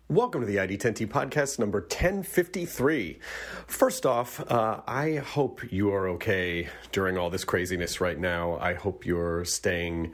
Welcome to the ID10T podcast number 1053. First off, I hope you are okay during all this craziness right now. I hope you're staying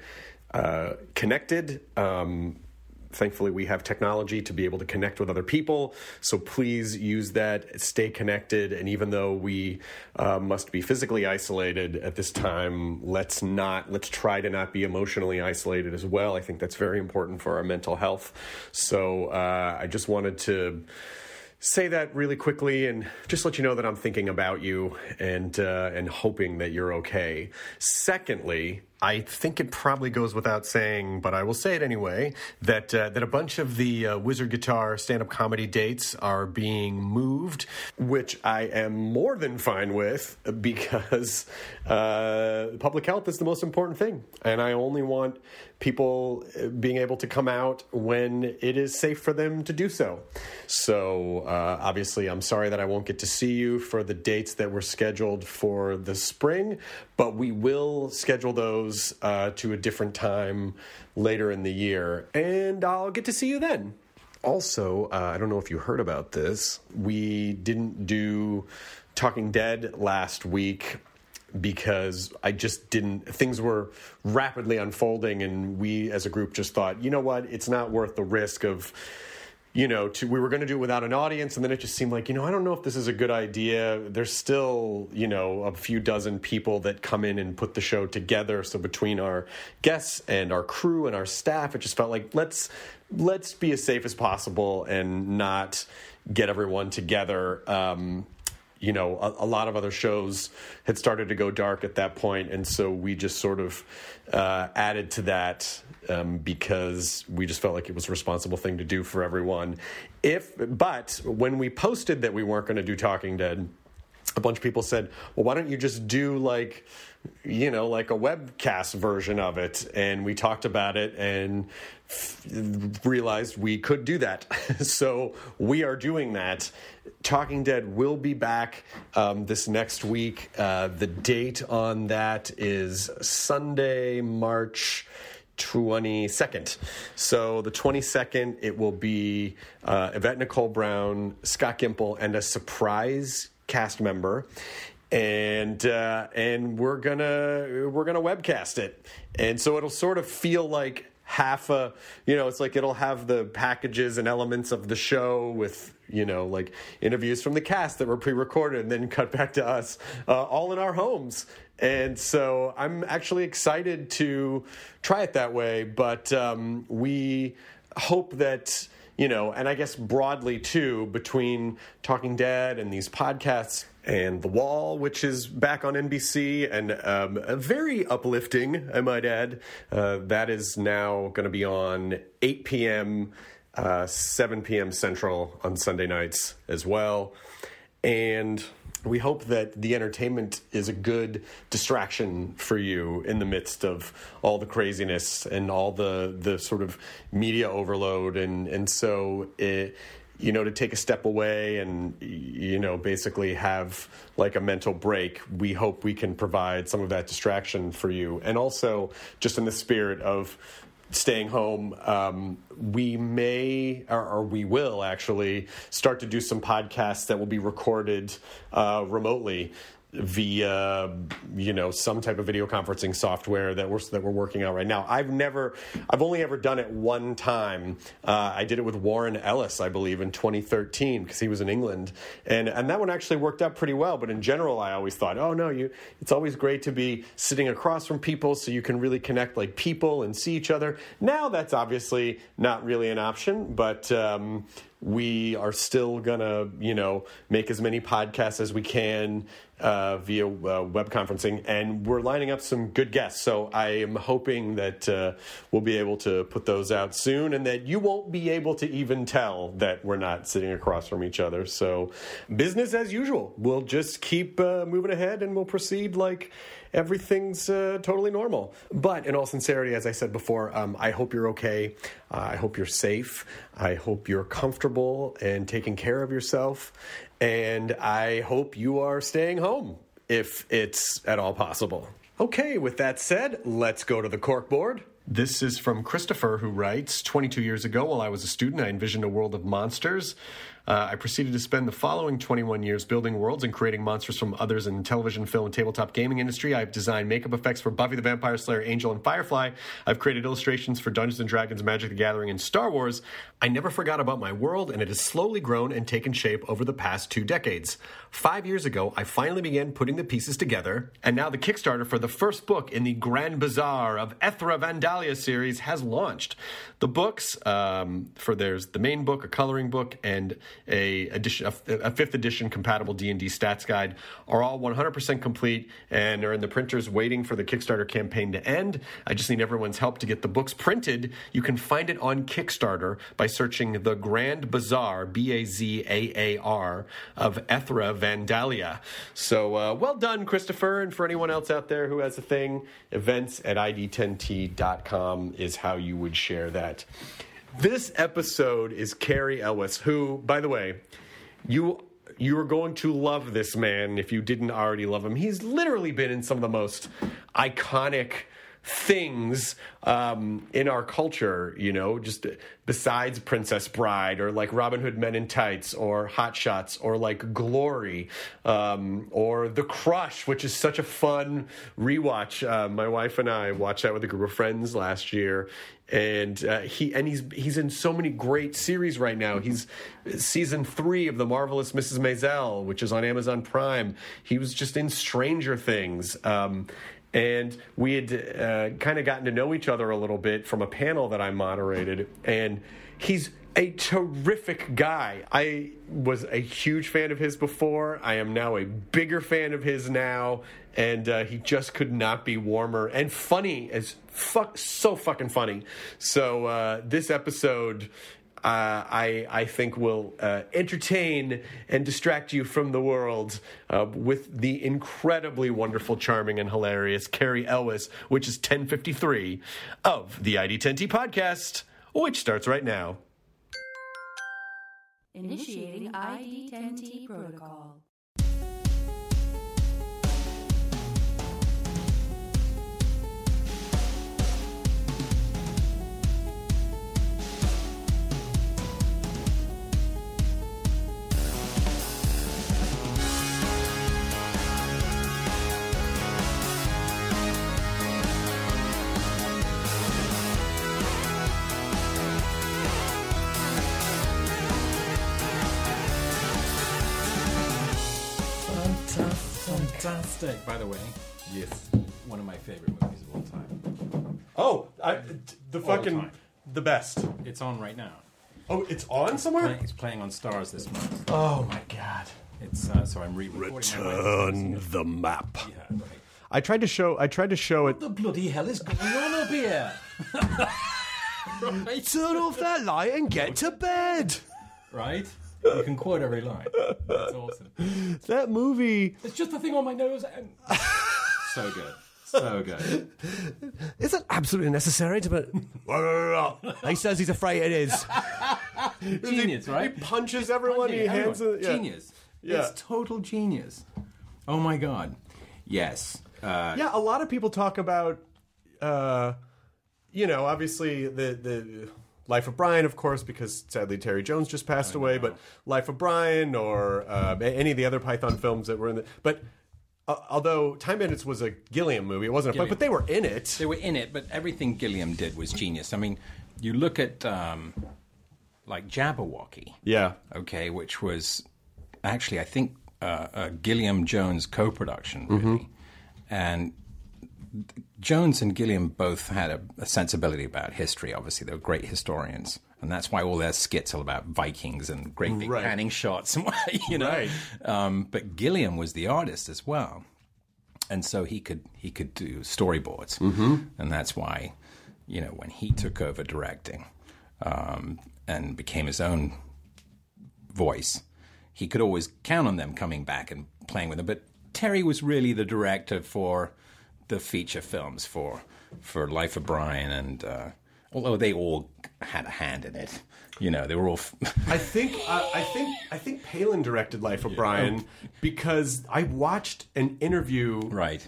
connected. Thankfully, we have technology to be able to connect with other people, so please use that, stay connected, and even though we must be physically isolated at this time, let's try to not be emotionally isolated as well. I think that's very important for our mental health. So I just wanted to say that really quickly and just let you know that I'm thinking about you and hoping that you're okay. Secondly, I think it probably goes without saying, but I will say it anyway, that a bunch of the Wizard Guitar stand-up comedy dates are being moved, which I am more than fine with because public health is the most important thing. And I only want people being able to come out when it is safe for them to do so. So obviously, I'm sorry that I won't get to see you for the dates that were scheduled for the spring, but we will schedule those to a different time later in the year, and I'll get to see you then. Also, I don't know if you heard about this. We didn't do Talking Dead last week because things were rapidly unfolding, and we as a group just thought, you know what, it's not worth the risk of, we were going to do it without an audience, and then it just seemed like, I don't know if this is a good idea. There's still, a few dozen people that come in and put the show together. So between our guests and our crew and our staff, it just felt like let's be as safe as possible and not get everyone together. A lot of other shows had started to go dark at that point, and so we just sort of added to that because we just felt like it was a responsible thing to do for everyone. But when we posted that we weren't going to do Talking Dead, a bunch of people said, well, why don't you just do like a webcast version of it? And we talked about it and realized we could do that. So we are doing that. Talking Dead will be back this next week. The date on that is Sunday, March 22nd. So the 22nd, it will be Yvette Nicole Brown, Scott Gimple, and a surprise cast member, and we're gonna webcast it, and so it'll sort of feel like it's like it'll have the packages and elements of the show with like interviews from the cast that were pre-recorded and then cut back to us all in our homes. And so I'm actually excited to try it that way, but we hope that and I guess broadly, too, between Talking Dead and these podcasts and The Wall, which is back on NBC, and very uplifting, I might add, that is now going to be on 8 p.m., 7 p.m. Central on Sunday nights as well. And we hope that the entertainment is a good distraction for you in the midst of all the craziness and all the sort of media overload. And so, to take a step away and, basically have like a mental break, we hope we can provide some of that distraction for you. And also, just in the spirit of staying home, we may, or we will actually start to do some podcasts that will be recorded remotely via, some type of video conferencing software that we're working out right now. I've only ever done it one time. I did it with Warren Ellis, I believe, in 2013 because he was in England, and that one actually worked out pretty well. But in general, I always thought, oh no, it's always great to be sitting across from people so you can really connect like people and see each other. Now that's obviously not really an option, but we are still gonna, make as many podcasts as we can via web conferencing, and we're lining up some good guests. So I am hoping that we'll be able to put those out soon, and that you won't be able to even tell that we're not sitting across from each other. So business as usual. We'll just keep moving ahead, and we'll proceed like everything's totally normal. But in all sincerity, as I said before, I hope you're okay. I hope you're safe. I hope you're comfortable and taking care of yourself. And I hope you are staying home if it's at all possible. Okay, with that said, let's go to the corkboard. This is from Christopher, who writes, 22 years ago, while I was a student, I envisioned a world of monsters. I proceeded to spend the following 21 years building worlds and creating monsters from others in the television, film, and tabletop gaming industry. I've designed makeup effects for Buffy the Vampire Slayer, Angel, and Firefly. I've created illustrations for Dungeons & Dragons, Magic the Gathering, and Star Wars. I never forgot about my world, and it has slowly grown and taken shape over the past 2 decades. 5 years ago, I finally began putting the pieces together, and now the Kickstarter for the first book in the Grand Bazaar of Ethra Vandalia series has launched. The books, there's the main book, a coloring book, and a 5th edition compatible D&D stats guide are all 100% complete and are in the printers waiting for the Kickstarter campaign to end. I just need everyone's help to get the books printed. You can find it on Kickstarter by searching The Grand Bazaar, Bazaar, of Ethra Vandalia. So well done, Christopher, and for anyone else out there who has a thing, events at id10t.com is how you would share that. This episode is Cary Elwes, who, by the way, you are going to love this man if you didn't already love him. He's literally been in some of the most iconic things in our culture, you know, just besides Princess Bride or like Robin Hood Men in Tights or Hot Shots or like Glory or The Crush, which is such a fun rewatch. My wife and I watched that with a group of friends last year. And he's in so many great series right now. He's season 3 of The Marvelous Mrs. Maisel, which is on Amazon Prime. He was just in Stranger Things. And we had kind of gotten to know each other a little bit from a panel that I moderated. And he's a terrific guy. I was a huge fan of his before. I am now a bigger fan of his now. And he just could not be warmer and funny as fuck, so fucking funny. So this episode, I think will entertain and distract you from the world with the incredibly wonderful, charming, and hilarious Cary Elwes, which is 1053 of the ID10T podcast, which starts right now. Initiating ID10T protocol. Fantastic, by the way. Yes. One of my favorite movies of all time. Oh, the best. It's on right now. Oh, it's on somewhere? It's playing on Stars this month. Oh my god. It's so I'm re-recording. Return the map. Yeah, right. I tried to show it. What the bloody hell is going on up here? Right. Turn off that light and get to bed. Right? You can quote every line. That's awesome. That movie. It's just the thing on my nose. And... So good. So good. Is it absolutely necessary to put... He says he's afraid it is. Genius, right? He punches everyone. He hands it. Yeah. Genius. Yeah. It's total genius. Oh my god. Yes. Yeah, a lot of people talk about, obviously the Life of Brian, of course, because sadly Terry Jones just passed away, but Life of Brian or any of the other Python films that were in the... But although Time Bandits was a Gilliam movie, it wasn't a... But they were in it. They were in it, but everything Gilliam did was genius. I mean, you look at, like, Jabberwocky. Yeah. Okay, which was actually, I think, a Gilliam Jones co-production, really. Mm-hmm. And Jones and Gilliam both had a sensibility about history, obviously. They were great historians. And that's why all their skits are about Vikings and great big panning shots, you know. Right. But Gilliam was the artist as well. And so he could do storyboards. Mm-hmm. And that's why, when he took over directing and became his own voice, he could always count on them coming back and playing with him. But Terry was really the director for the feature films, for Life of Brian, and although they all had a hand in it, they were all. I think Palin directed Life of Brian because I watched an interview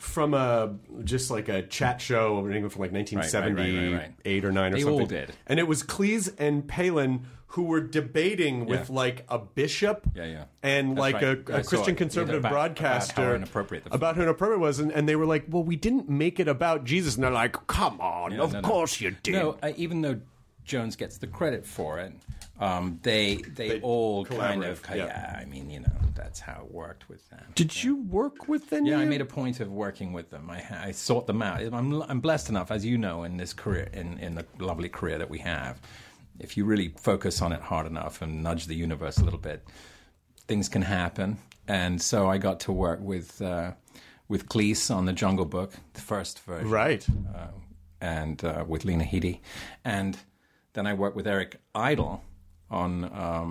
from just like a chat show from like 1978 or 9 or They something. all did. And it was Cleese and Palin who were debating with like a bishop and That's like right. a Christian conservative broadcaster about how inappropriate it was. And they were like, well, we didn't make it about Jesus. And they're like, come on, of course you did. No, even though Jones gets the credit for it, they all kind of, I mean, you know, that's how it worked with them. Did you work with any? Yeah, I made a point of working with them. I sought them out. I'm blessed enough, as you know, in this career, in the lovely career that we have. If you really focus on it hard enough and nudge the universe a little bit, things can happen. And so I got to work with Cleese on the Jungle Book, the first version, right, and with Lena Headey, and then I worked with Eric Idle on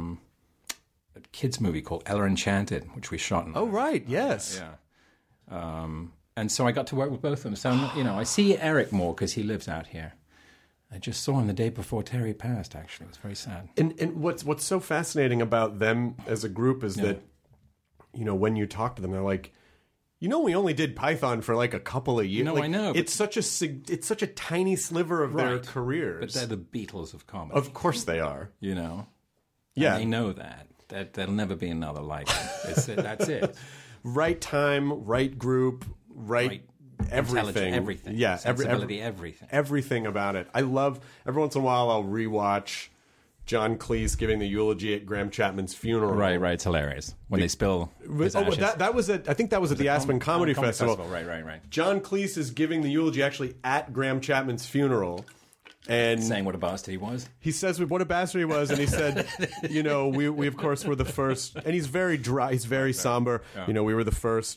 a kids movie called Ella Enchanted, which we shot in. Oh, right, yes. And so I got to work with both of them. So, you know, I see Eric more because he lives out here. I just saw him the day before Terry passed, actually. It was very sad. And what's so fascinating about them as a group is that, you know, when you talk to them, they're like, you know, we only did Python for like a couple of years. No, like, I know. It's such a tiny sliver of their careers. But they're the Beatles of comedy. Of course they are. You know? Yeah. And they know that. There'll never be another like it. That's it. Right time, right group, right everything. Everything. Yeah. Sensibility, everything. Everything about it. I love, every once in a while I'll rewatch John Cleese giving the eulogy at Graham Chapman's funeral. Right. It's hilarious. When they spill his ashes. That was I think that was at the Aspen Comedy Festival. Right. John Cleese is giving the eulogy actually at Graham Chapman's funeral. And saying what a bastard he was. He says what a bastard he was, and he said, you know, we of course were the first, and he's very dry, he's very somber. Yeah. You know, we were the first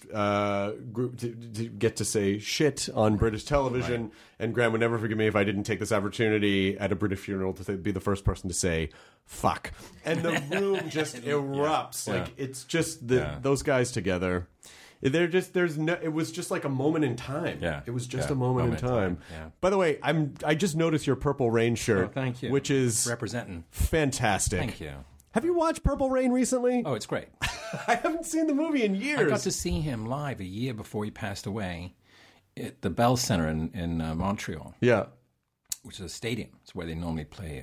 group to get to say shit on British television, and Graham would never forgive me if I didn't take this opportunity at a British funeral to be the first person to say fuck. And the room just erupts. Like, it's just those guys together. They're just it was just like a moment in time. Yeah, it was just a moment in time. Yeah. By the way, I just noticed your Purple Rain shirt. Oh, thank you. Which is representing fantastic. Thank you. Have you watched Purple Rain recently? Oh, it's great. I haven't seen the movie in years. I got to see him live a year before he passed away at the Bell Center in Montreal. Yeah, which is a stadium. It's where they normally play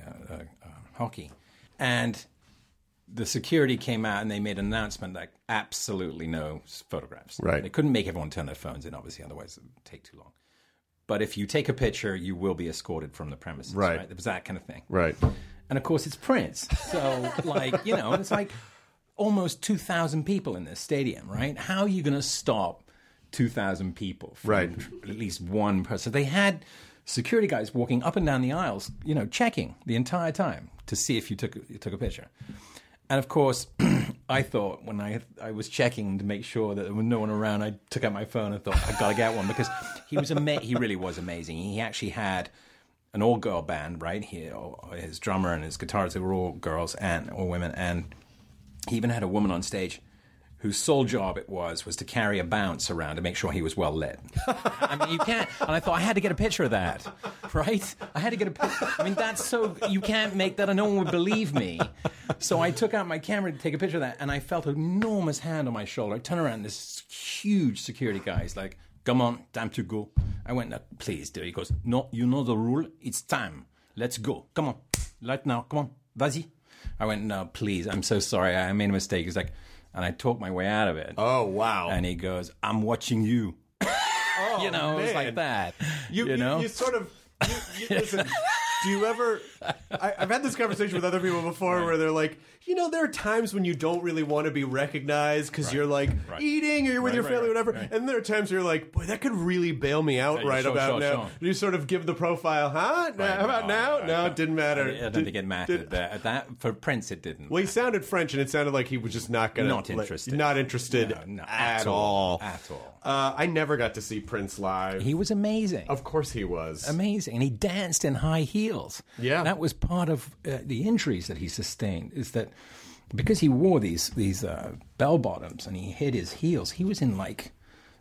hockey, and the security came out and they made an announcement like absolutely no photographs. Right. They couldn't make everyone turn their phones in, obviously, otherwise it would take too long. But if you take a picture, you will be escorted from the premises. Right. It was that kind of thing. Right. And of course, it's Prince. So, like, you know, it's like almost 2,000 people in this stadium, right? How are you going to stop 2,000 people from at least one person? They had security guys walking up and down the aisles, you know, checking the entire time to see if you took a picture. And of course, I thought when I was checking to make sure that there was no one around, I took out my phone and thought, I've got to get one, because he was he really was amazing. He actually had an all-girl band right here. His drummer and his guitarist, they were all girls and all women. And he even had a woman on stage whose sole job it was to carry a bounce around to make sure he was well lit. I mean, you can't. And I thought, I had to get a picture of that, right? I had to get a picture. I mean, that's so, you can't make that and no one would believe me. So I took out my camera to take a picture of that, and I felt an enormous hand on my shoulder. I turned around, this huge security guy is like, come on, time to go. I went, no, please, dude. He goes, no, you know the rule. It's time. Let's go. Come on. Right now. Come on. Vas-y. I went, no, please. I'm so sorry. I made a mistake. He's like, and I talked my way out of it. Oh, wow. And he goes, I'm watching you. Oh, you know, man. It was like that. You know? You sort of, listen, do you ever, I've had this conversation with other people before where they're like, you know, there are times when you don't really want to be recognized because you're like eating or you're with your family or whatever. And there are times where you're like, boy, that could really bail me out about now. Sure. You sort of give the profile, huh? How about now? No, it didn't matter. I didn't get mad at that. For Prince, it didn't. Well, he sounded French and it sounded like he was just not going to. Not interested at all. At all. I never got to see Prince live. He was amazing. Of course he was. Amazing. And he danced in high heels. Yeah. That was part of the injuries that he sustained, is that because he wore these bell bottoms and he hid his heels, he was in like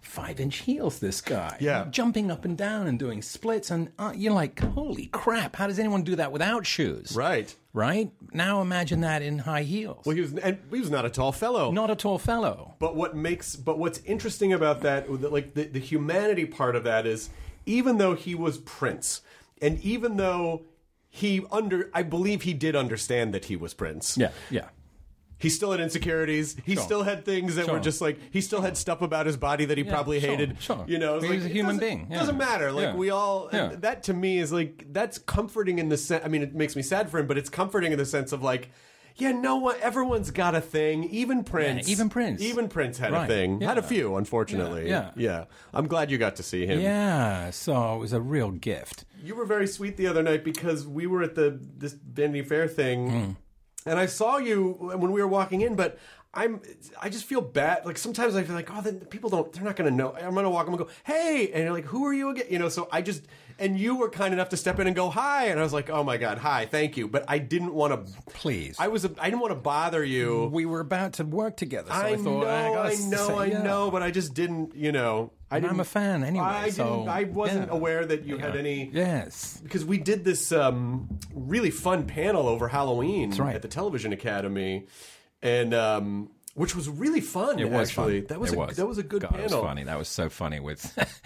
5-inch heels, this guy. Yeah. Jumping up and down and doing splits. And you're like, holy crap, how does anyone do that without shoes? Right. Right? Now imagine that in high heels. Well, he was not a tall fellow. Not a tall fellow. But what's interesting about that, like the humanity part of that is, even though he was Prince, and even though I believe he did understand that he was Prince. Yeah. He still had insecurities. He still had things that were just like, he still had stuff about his body that he probably hated. Sure. You know, He was a human being. It doesn't matter. Like we all, Yeah. that to me is like, that's comforting in the sense, I mean, it makes me sad for him, but it's comforting in the sense of like, yeah, no one, everyone's got a thing. Even Prince. Yeah, even Prince. Even Prince had a Right. thing. Yeah. Had a few, unfortunately. Yeah. I'm glad you got to see him. Yeah, so it was a real gift. You were very sweet the other night because we were at this Vanity Fair thing, and I saw you when we were walking in, but I just feel bad. Like sometimes I feel like, oh, they're not going to know. I'm going to walk them and go, hey, and you're like, who are you again? You know, so and you were kind enough to step in and go, hi, and I was like, oh my God, hi, thank you. But I didnn't want to. Please. I didn't want to bother you. We were about to work together, so I thought, I know, but I just didn't, you know. I'm a fan anyway. I wasn't aware that you had any. Yes. Because we did this really fun panel over Halloween right. at the Television Academy, and which was really fun. It was actually. fun. That was a good God, panel. It was funny. That was so funny with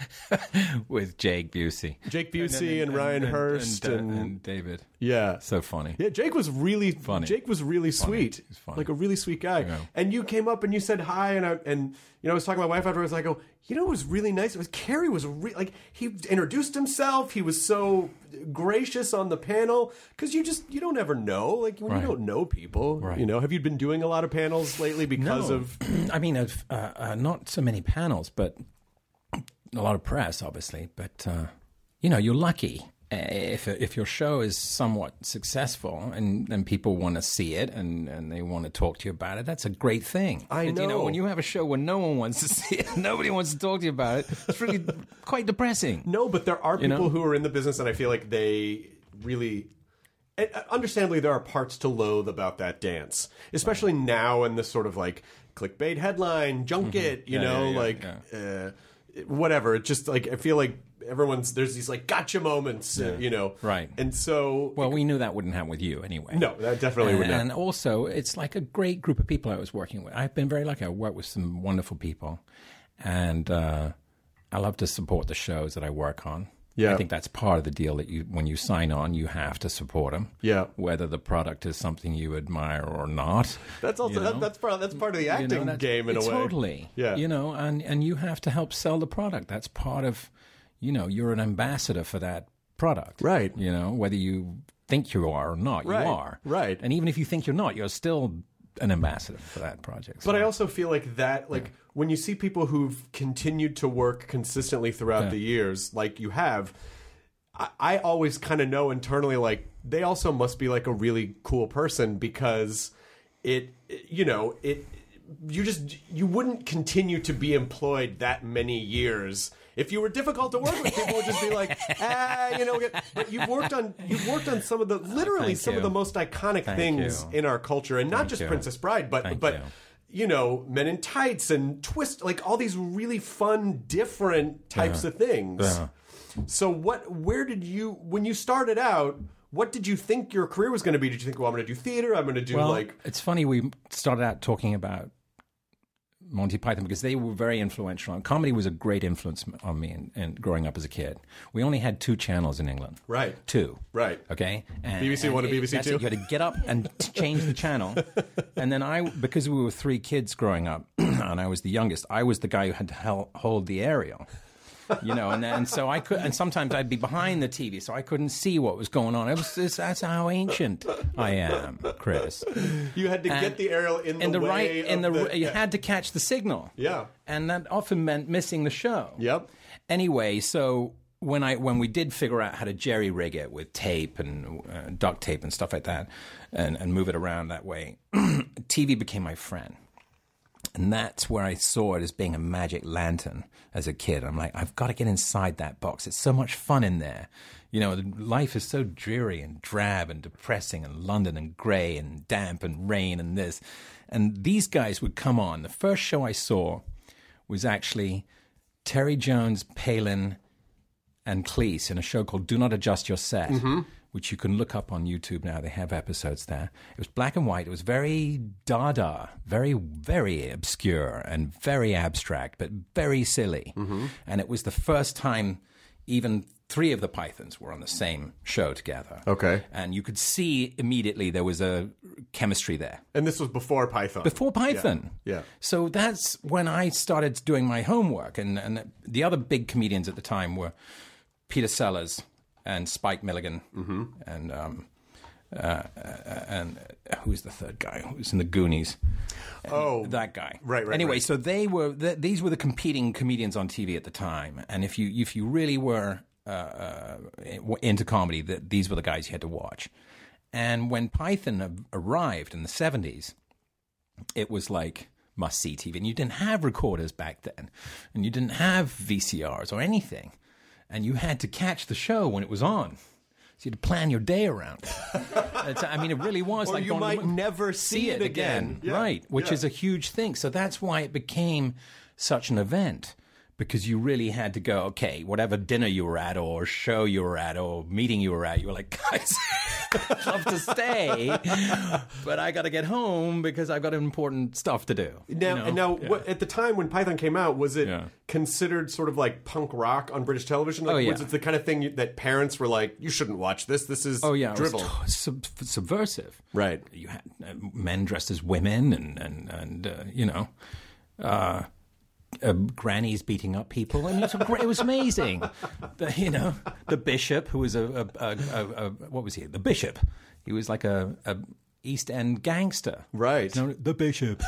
with Jake Busey. Jake Busey and Ryan Hurst and David. Yeah, so funny. Yeah, Jake was really funny. Jake was really sweet. He's funny. Like a really sweet guy. Yeah. And you came up and you said hi, and you know, I was talking to my wife afterwards. I go, you know, it was really nice. It was Kerry was like he introduced himself. He was so gracious on the panel because you don't ever know. Like when you don't know people, you know. Have you been doing a lot of panels lately because of? I mean, not so many panels, but a lot of press, obviously. But you know, you're lucky. If your show is somewhat successful and people want to see it and they want to talk to you about it, that's a great thing. I know. You know, when you have a show where no one wants to see it, nobody wants to talk to you about it, it's really quite depressing. No, but there are people who are in the business, and I feel like they really... And understandably, there are parts to loathe about that dance, especially now in this sort of like clickbait headline, junket, you know, whatever. It's just like, I feel like there's these like gotcha moments, you know. Right. And so... Well, we knew that wouldn't happen with you anyway. No, that definitely would not. And also, it's like a great group of people I was working with. I've been very lucky. I worked with some wonderful people. And I love to support the shows that I work on. Yeah. I think that's part of the deal that when you sign on, you have to support them. Yeah. Whether the product is something you admire or not. That's also that's part of the acting game in a way. Totally. Yeah. You know, and you have to help sell the product. That's part of, you know, you're an ambassador for that product. Right. You know, whether you think you are or not, you are. Right. And even if you think you're not, you're still an ambassador for that project. So. But I also feel like that, like when you see people who've continued to work consistently throughout the years, like you have, I always kind of know internally, like they also must be like a really cool person because you wouldn't continue to be employed that many years. If you were difficult to work with, people would just be like, you know. But you've worked on some of the some of the most iconic things in our culture, and not just Princess Bride, but you know, Men in Tights and Twist, like all these really fun, different types of things. Yeah. So, when you started out, what did you think your career was going to be? Did you think, well, I'm going to do theater? I'm going to do It's funny. We started out talking about Monty Python because they were very influential. Comedy was a great influence on me and growing up as a kid. We only had 2 channels in England. Right. 2. Right. Okay. BBC 1 and BBC 2. You had to get up and change the channel. And then because we were 3 kids growing up, and I was the youngest, I was the guy who had to hold the aerial. You know, and so I could, and sometimes I'd be behind the TV, so I couldn't see what was going on. That's how ancient I am, Chris. You had to get the aerial in the way you had to catch the signal. Yeah, and that often meant missing the show. Yep. Anyway, so when we did figure out how to jerry rig it with tape and duct tape and stuff like that, and move it around that way, TV became my friend. And that's where I saw it as being a magic lantern as a kid. I'm like, I've got to get inside that box. It's so much fun in there. You know, life is so dreary and drab and depressing and London and grey and damp and rain and this. And these guys would come on. The first show I saw was actually Terry Jones, Palin, and Cleese in a show called Do Not Adjust Your Set, which you can look up on YouTube now. They have episodes there. It was black and white. It was very Dada, very, very obscure and very abstract, but very silly. And it was the first time even 3 of the Pythons were on the same show together. Okay. And you could see immediately there was a chemistry there. And this was before Python. Before Python. Yeah. So that's when I started doing my homework. And the other big comedians at the time were Peter Sellers and Spike Milligan, and who's the third guy? Who's in the Goonies? That guy. Right. Anyway, so they were these were the competing comedians on TV at the time, and if you really were into comedy, these were the guys you had to watch. And when Python arrived in the 70s, it was like must-see TV, and you didn't have recorders back then, and you didn't have VCRs or anything. And you had to catch the show when it was on. So you had to plan your day around it. I mean, it really was Or like you going might never see it again. Yeah. Right, which is a huge thing. So that's why it became such an event, because you really had to go, okay, whatever dinner you were at or show you were at or meeting you were at, you were like, guys, I'd love to stay, but I got to get home because I've got important stuff to do. Now, at the time when Python came out, was it considered sort of like punk rock on British television? Like, was it the kind of thing that parents were like, you shouldn't watch this? This is drivel. It was subversive. Right. You had men dressed as women and grannies beating up people. I mean, it was amazing. The bishop, who was what was he? The bishop. He was like a East End gangster. Right. The bishop.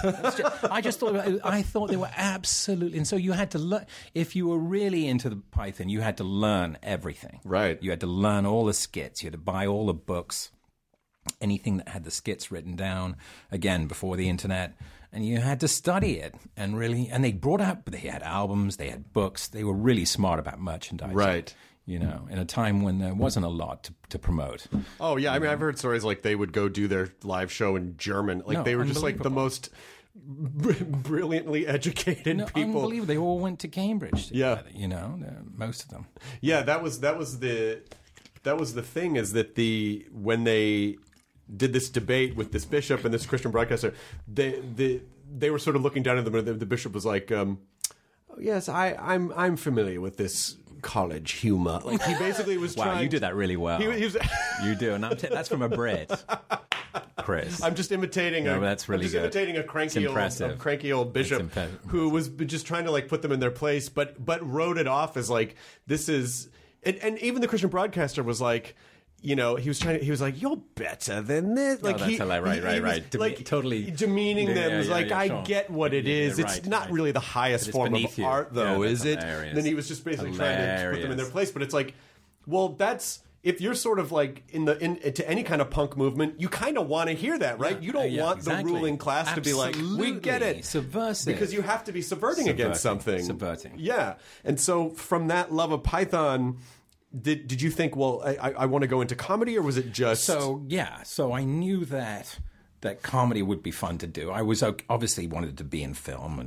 I thought they were absolutely. And so you had to learn. If you were really into the Python, you had to learn everything. Right. You had to learn all the skits. You had to buy all the books, anything that had the skits written down. Again, before the internet. And you had to study it, and they had albums, they had books, they were really smart about merchandising. Right. In a time when there wasn't a lot to promote. Oh, yeah. I mean, I've heard stories like they would go do their live show in German. Like, they were just like the most brilliantly educated people. Unbelievable. They all went to Cambridge together, most of them. Yeah, that was the thing, is that when they did this debate with this bishop and this Christian broadcaster, they were sort of looking down at them, and the bishop was like, yes, I'm familiar with this college humor. Like, he basically was trying. Wow, you did that really well. He was you do, and that's from a Brit, Chris. I'm just imitating. That's really good. Imitating a cranky old bishop who was just trying to like put them in their place, but wrote it off as like, this is, and even the Christian broadcaster was like, he was like, you're better than this. Like, right. Totally demeaning them. Sure. I get what it is. It's not really the highest form of art, though, is it? Hilarious. And then he was just basically trying to put them in their place. But it's like, well, that's, if you're sort of like into any kind of punk movement, you kind of want to hear that, right? You don't want the ruling class to be like, we get it. Subversive. Because you have to be subverting against something. Subverting. Yeah. And so from that love of Python, Did you think, well, I want to go into comedy, or was it just... So I knew that comedy would be fun to do. I was obviously wanted to be in film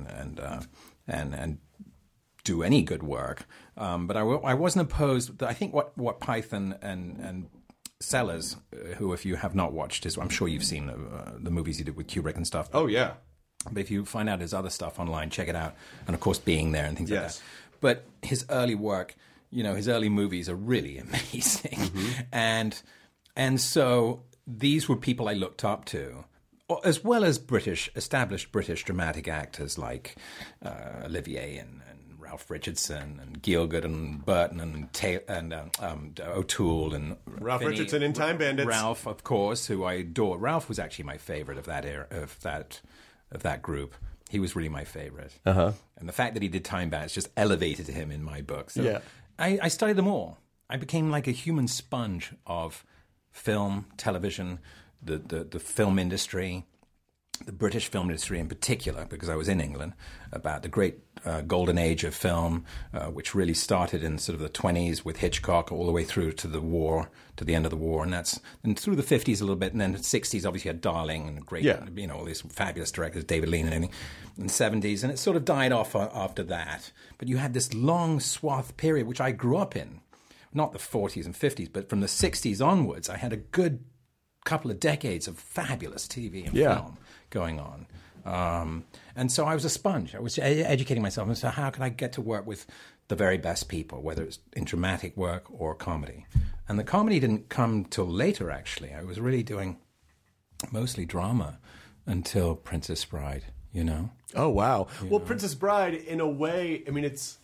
and do any good work, but I wasn't opposed. I think what Python and Sellers, who, if you have not watched his, I'm sure you've seen the movies he did with Kubrick and stuff. Oh, yeah. But if you find out his other stuff online, check it out. And of course, Being There and things like that. But his early work... his early movies are really amazing. And so these were people I looked up to, as well as established British dramatic actors like Olivier and Ralph Richardson and Gielgud and Burton and O'Toole and Ralph Richardson in Time Bandits. Ralph, of course, who I adore. Ralph was actually my favorite of that era, of that group. He was really my favorite. And the fact that he did Time Bandits just elevated him in my book. So I studied them all. I became like a human sponge of film, television, the film industry, the British film industry in particular, because I was in England, about the great golden age of film, which really started in sort of the 20s with Hitchcock all the way through to the war, to the end of the war, and through the 50s a little bit, and then the 60s obviously had Darling and great, all these fabulous directors, David Lean and everything, and 70s, and it sort of died off after that. But you had this long swath period, which I grew up in, not the 40s and 50s, but from the 60s onwards, I had a good couple of decades of fabulous TV and film going on. And so I was a sponge. I was educating myself. And so how can I get to work with the very best people, whether it's in dramatic work or comedy? And the comedy didn't come till later, actually. I was really doing mostly drama until Princess Bride, you know? Oh, wow. Well, Princess Bride, in a way, I mean, it's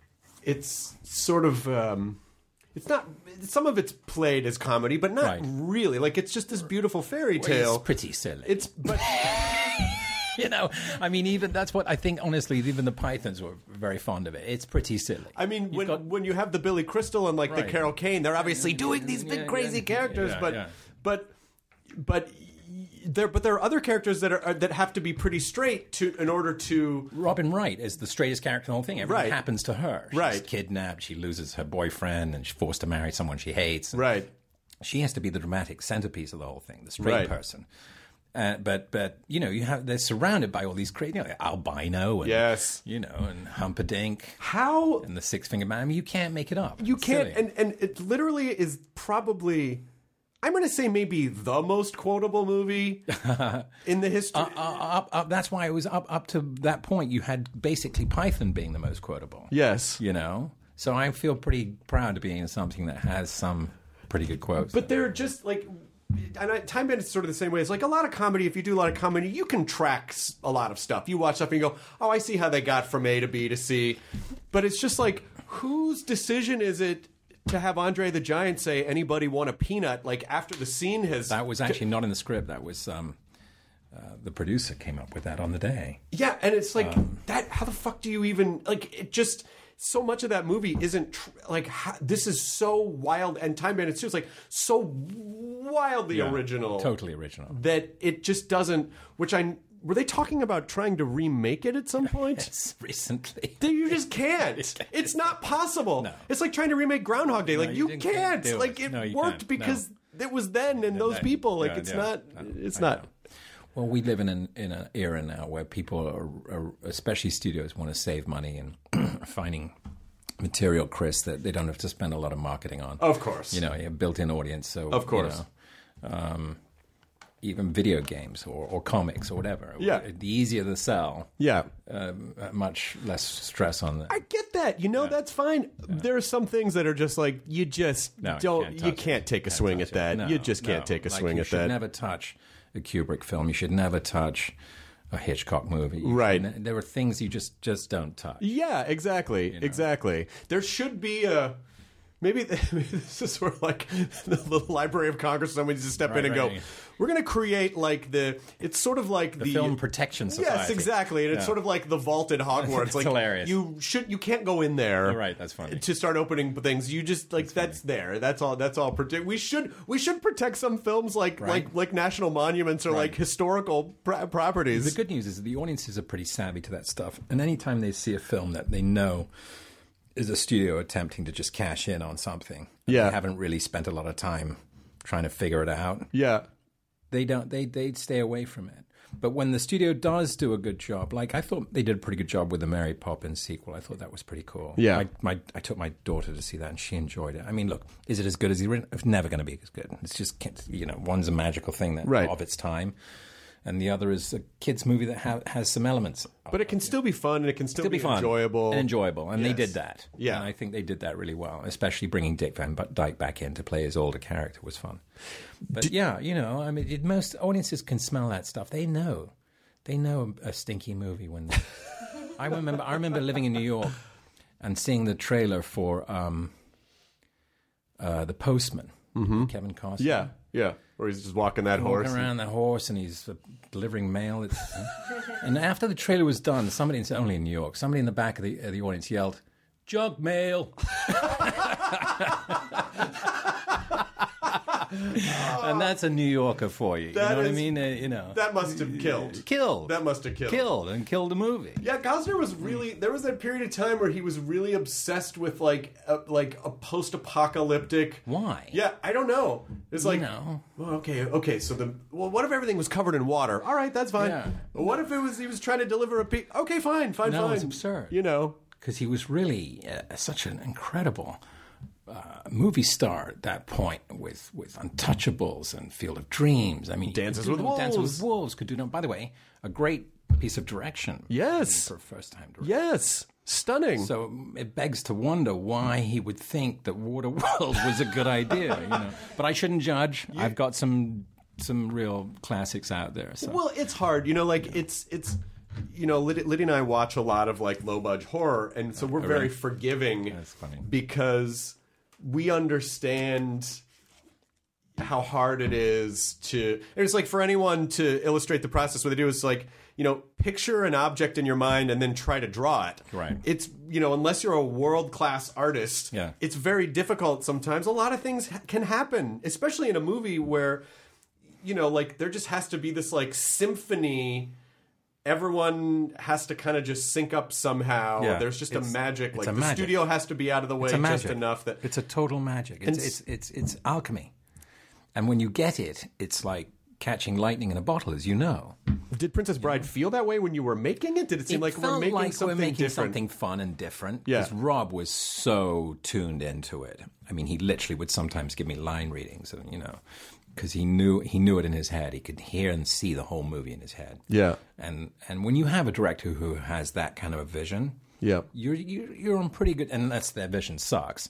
sort of... it's not. Some of it's played as comedy, but not really. Like, it's just this beautiful fairy tale. It's pretty silly. But you know, I mean, even that's what I think. Honestly, even the Pythons were very fond of it. It's pretty silly. I mean, when you have the Billy Crystal and like the Carol Kane, they're obviously doing these big crazy characters, but there are other characters that have to be pretty straight in order to. Robin Wright is the straightest character in the whole thing. Everything happens to her. She's Right. kidnapped. She loses her boyfriend, and she's forced to marry someone she hates. Right. She has to be the dramatic centerpiece of the whole thing, the straight person. But you know, they're surrounded by all these crazy, Albino and and Humperdinck, and the Six Fingered Man. I mean, you can't make it up. You can't, and it literally is probably. I'm going to say maybe the most quotable movie in the history. That's why it was up to that point. You had basically Python being the most quotable. Yes, you know. So I feel pretty proud to be in something that has some pretty good quotes. But they're just like. And Time Bandit's sort of the same way. It's like a lot of comedy. If you do a lot of comedy, you can track a lot of stuff. You watch stuff and you go, "Oh, I see how they got from A to B to C." But it's just like, whose decision is it to have Andre the Giant say, "Anybody want a peanut?" Like after the scene has. That was actually not in the script. That was the producer came up with that on the day. Yeah, and it's like that. How the fuck do you even like? It just. So much of that movie isn't this is so wild, and Time Bandits too is like so wildly original, totally original, that it just doesn't. Were they talking about trying to remake it at some point? Yes, recently. You just can't. It's not possible. No. It's like trying to remake Groundhog Day. Like you can't. Like it worked because it was then and those people. Like it's not. It's not. Well, we live in an era now where people are, especially studios, want to save money and finding material, Chris, that they don't have to spend a lot of marketing on. Of course. You know, you have built-in audience. So, of course. You know, even video games or comics or whatever. Yeah. The easier the sell. Yeah. Much less stress on that. I get that. You know, that's fine. Yeah. There are some things that are just like, you just you can't take a swing at that. No, you just can't take a swing at that. You should never touch a Kubrick film. You should never touch a Hitchcock movie. Right. There are things you just don't touch. Yeah, exactly. You know? Exactly. There should be a... Maybe this is sort of like the Library of Congress. Someone needs to step in and go, we're going to create like it's sort of like the Film Protection Society. Yes, exactly. And it's sort of like the vault at Hogwarts. Like hilarious. You can't go in there. You're right, that's funny. To start opening things. You just that's there. That's all. We should protect some films like national monuments or like historical properties. The good news is that the audiences are pretty savvy to that stuff. And anytime they see a film that they know is a studio attempting to just cash in on something. They haven't really spent a lot of time trying to figure it out. Yeah. They'd stay away from it. But when the studio does do a good job, like I thought they did a pretty good job with the Mary Poppins sequel. I thought that was pretty cool. Yeah. I took my daughter to see that and she enjoyed it. I mean, look, is it as good as the original? It's never going to be as good. It's just, one's a magical thing of its time. And the other is a kid's movie that has some elements. But it can still be fun, and it can still be fun. Enjoyable. And they did that. Yeah. And I think they did that really well, especially bringing Dick Van Dyke back in to play his older character was fun. But I mean, most audiences can smell that stuff. They know a stinky movie when they... I remember living in New York and seeing the trailer for The Postman, Kevin Costner. Yeah. Or he's just walking around that horse and he's delivering mail. And after the trailer was done, somebody, it's only in New York, somebody in the back of the audience yelled, "Junk mail." And that's a New Yorker for you. You know what I mean? That must have killed. That must have killed. Killed the movie. Yeah, Gosner was really. There was that period of time where he was really obsessed with like a post-apocalyptic. Why? Yeah, I don't know. It's like, know. well, okay. So what if everything was covered in water? All right, that's fine. Yeah. But what if he was trying to deliver a piece? Okay, fine. No, it's absurd. You know, because he was really such an incredible movie star at that point with Untouchables and Field of Dreams. I mean, Dances with Wolves. Dances with Wolves could do no. By the way, a great piece of direction. Yes. For a first-time director. Yes. Stunning. So it begs to wonder why he would think that Waterworld was a good idea. But I shouldn't judge. I've got some real classics out there. So. Well, it's hard. It's. Liddy and I watch a lot of like low-budget horror, and so we're very forgiving. That's funny. Because we understand how hard it is to. It's like for anyone to illustrate the process. What they do is like picture an object in your mind and then try to draw it. Right. It's unless you're a world-class artist, yeah. It's very difficult sometimes. A lot of things can happen, especially in a movie where like there just has to be this like symphony. Everyone has to kind of just sync up somehow. Yeah, there's just a magic. Like the studio has to be out of the way just enough that it's a total magic. It's alchemy, and when you get it, it's like catching lightning in a bottle, as you know. Did Princess Bride feel that way when you were making it? Did it seem like we're making something fun and different? Yeah, because Rob was so tuned into it. I mean, he literally would sometimes give me line readings, and because he knew it in his head. He could hear and see the whole movie in his head. Yeah. And when you have a director who has that kind of a vision, yeah, you're on pretty good. Unless their vision sucks.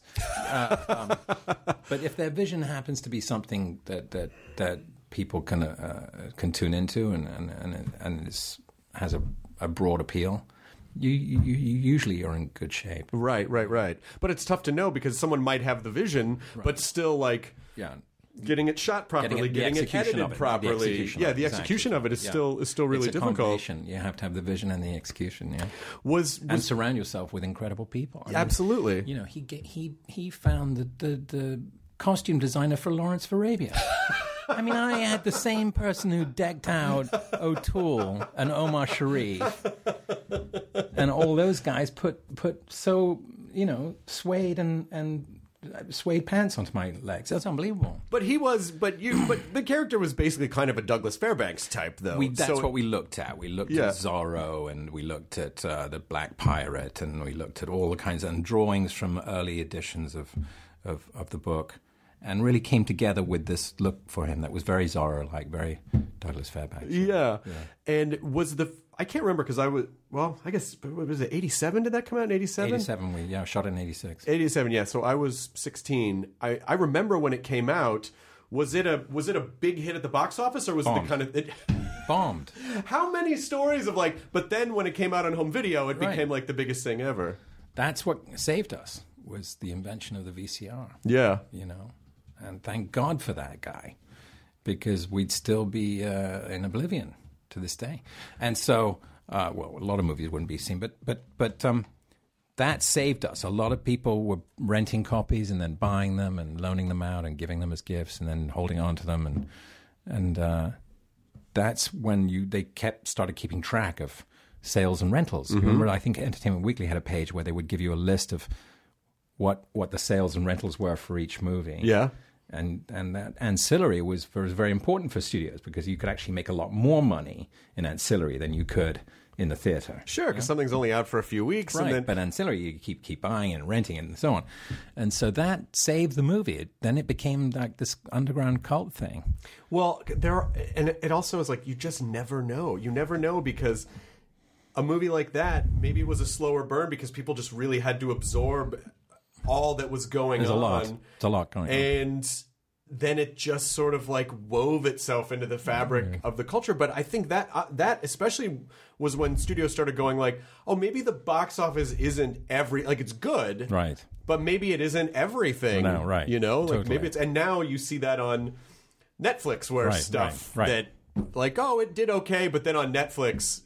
But if their vision happens to be something that people can tune into and has a broad appeal, you usually are in good shape. Right. But it's tough to know because someone might have the vision, but still like getting it shot properly, getting it edited properly. The execution of it is still really difficult. You have to have the vision and the execution. Yeah, and surround yourself with incredible people. I mean, absolutely. He found the costume designer for Lawrence of Arabia. I mean, I had the same person who decked out O'Toole and Omar Sharif, and all those guys put suede and suede pants onto my legs. That's unbelievable. But the character was basically kind of a Douglas Fairbanks type, though. That's what we looked at. We looked at Zorro, and we looked at the Black Pirate, and we looked at all the kinds of drawings from early editions of the book, and really came together with this look for him that was very Zorro-like, very Douglas Fairbanks. Yeah. And I can't remember because I guess, what was it, 87? Did that come out in 87? 87, we shot in 86. 87, yeah. So I was 16. I remember when it came out. Was it a big hit at the box office, or was Bombed. it the kind of... Bombed. How many stories of but then when it came out on home video, it became like the biggest thing ever. That's what saved us, was the invention of the VCR. Yeah. And thank God for that guy, because we'd still be in oblivion to this day. And so, a lot of movies wouldn't be seen, but that saved us. A lot of people were renting copies and then buying them and loaning them out and giving them as gifts and then holding on to them, and that's when they started keeping track of sales and rentals. Mm-hmm. Remember, I think Entertainment Weekly had a page where they would give you a list of what the sales and rentals were for each movie. Yeah. And that ancillary was very important for studios, because you could actually make a lot more money in ancillary than you could in the theater. Sure, because something's only out for a few weeks. Right, and then... but ancillary you keep buying and renting and so on. And so that saved the movie. Then it became like this underground cult thing. Well, and it also is like you just never know. You never know, because a movie like that, maybe it was a slower burn because people just really had to absorb all that was going on. It's a lot going on. And then it just sort of like wove itself into the fabric of the culture. But I think that especially was when studios started going like, oh, maybe the box office isn't it's good. Right. But maybe it isn't everything. No, right. Like totally. maybe it's, and now you see that on Netflix where that like, oh, it did okay, but then on Netflix,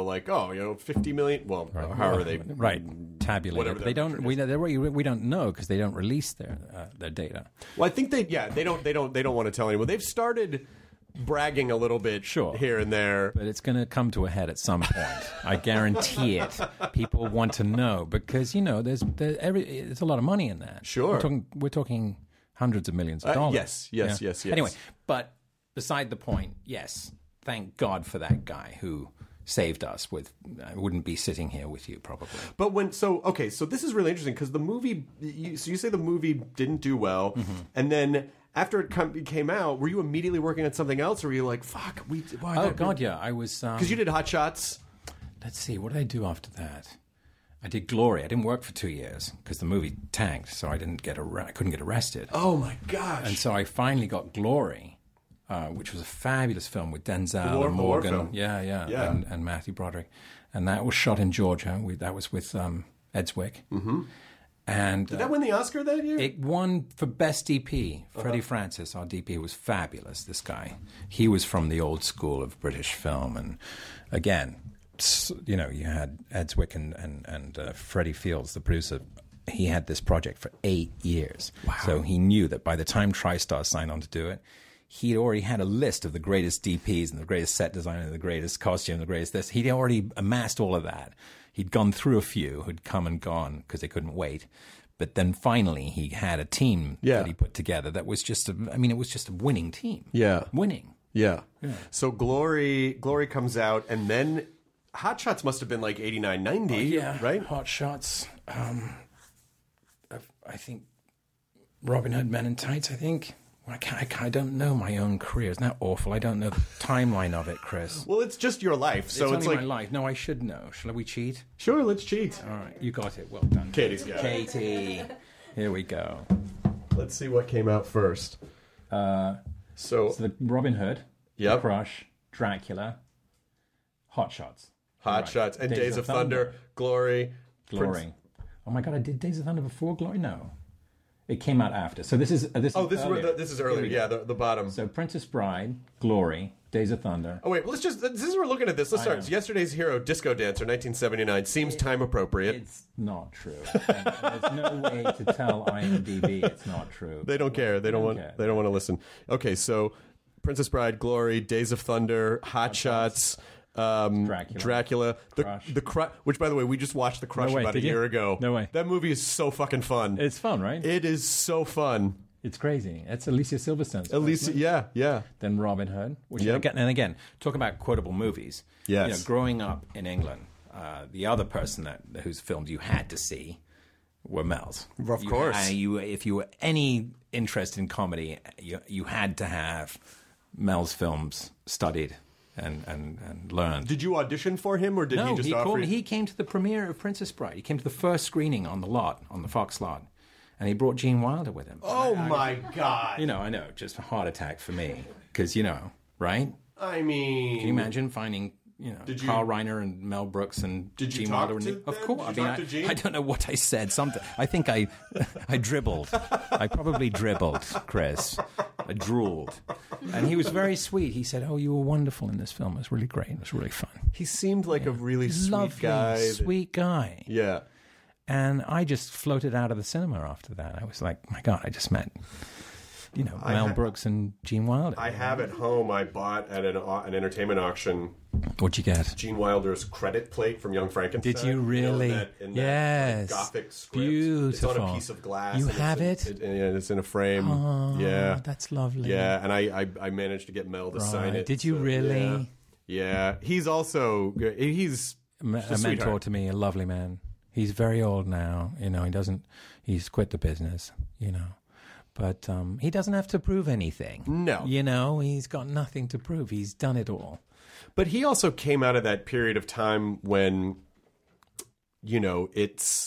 50 million. Well, however they tabulated. whatever They don't. We don't know because they don't release their data. Well, I think they don't want to tell anyone. They've started bragging a little bit here and there. But it's going to come to a head at some point. I guarantee it. People want to know because, there's a lot of money in that. Sure. We're talking hundreds of millions of dollars. Yes. Anyway, but beside the point, yes, thank God for that guy who saved us. I wouldn't be sitting here with you probably. But so this is really interesting because the movie, you say the movie didn't do well, and then after it came out, were you immediately working on something else, or were you like, fuck, yeah, I was... Because you did Hot Shots. Let's see, what did I do after that? I did Glory. I didn't work for 2 years because the movie tanked, so I couldn't get arrested. Oh my gosh. And so I finally got Glory, which was a fabulous film with Denzel and Morgan. Yeah. And Matthew Broderick. And that was shot in Georgia. That was with Ed Zwick. Mm-hmm. And did that win the Oscar that year? It won for Best DP. Freddie Francis, our DP, was fabulous, this guy. He was from the old school of British film. And again, you had Ed Zwick and Freddie Fields, the producer. He had this project for 8 years. Wow. So he knew that by the time TriStar signed on to do it, he already had a list of the greatest DPs and the greatest set designer, the greatest costume, the greatest this. He'd already amassed all of that. He'd gone through a few who'd come and gone because they couldn't wait. But then finally he had a team that he put together that was it was just a winning team. Yeah. Winning. Yeah. So Glory comes out, and then Hot Shots must have been like 89, 90, right? Hot Shots. I think Robin Hood Men in Tights, I think. I don't know my own career. Isn't that awful? I don't know the timeline of it, Chris. Well, it's just your life, so it's like my life. No, I should know. Shall we cheat? Sure, let's cheat. All right, you got it. Well done. Katie's got it. Katie. Here we go. Let's see what came out first. So the Robin Hood, The Crush, Dracula, Hot Shots. Hot Shots, and Days of Thunder, Glory. Oh my God, I did Days of Thunder before Glory? No. It came out after. So this is this is earlier. Yeah, the bottom. So Princess Bride, Glory, Days of Thunder. Oh wait, this is we're looking at this. Let's start. Yesterday's Hero, Disco Dancer, 1979. Seems time appropriate. It's not true. And there's no way to tell IMDb it's not true. They don't care. They don't want to listen. Okay, so Princess Bride, Glory, Days of Thunder, Hot Shots. Dracula, the Crush, which by the way we just watched The Crush about a year ago. No way. That movie is so fucking fun. It's fun, right? It is so fun. It's crazy. It's Alicia Silverstone's. Yeah. Then Robin Hood, which again, talk about quotable movies. Yes. Growing up in England, the other person whose films you had to see were Mel's. Of course. If you were any interest in comedy, you had to have Mel's films studied and learned. Did you audition for him, or did he just offer you? He came to the premiere of Princess Bride. He came to the first screening on the Fox lot, and he brought Gene Wilder with him. Oh my God! I know, just a heart attack for me, because right? I mean, can you imagine finding Carl Reiner and Mel Brooks and Gene Wilder? Of course. I don't know what I said. Something. I think I dribbled. I probably dribbled, Chris. I drooled. And he was very sweet. He said, "Oh, you were wonderful in this film. It was really great. It was really fun." He seemed like a really sweet guy. Yeah. And I just floated out of the cinema after that. I was like, my God, I just met Mel Brooks and Gene Wilder. I have at home. I bought at an entertainment auction. What'd you get? Gene Wilder's credit plate from Young Frankenstein. Did you really? Yes. That Gothic script. Beautiful. It's on a piece of glass. You have it? It's in a frame. Oh, yeah. That's lovely. Yeah, and I managed to get Mel to sign it. Did you really? Yeah. He's also he's a mentor to me, a lovely man. He's very old now. He's quit the business, But he doesn't have to prove anything. No. He's got nothing to prove. He's done it all. But he also came out of that period of time when, it's...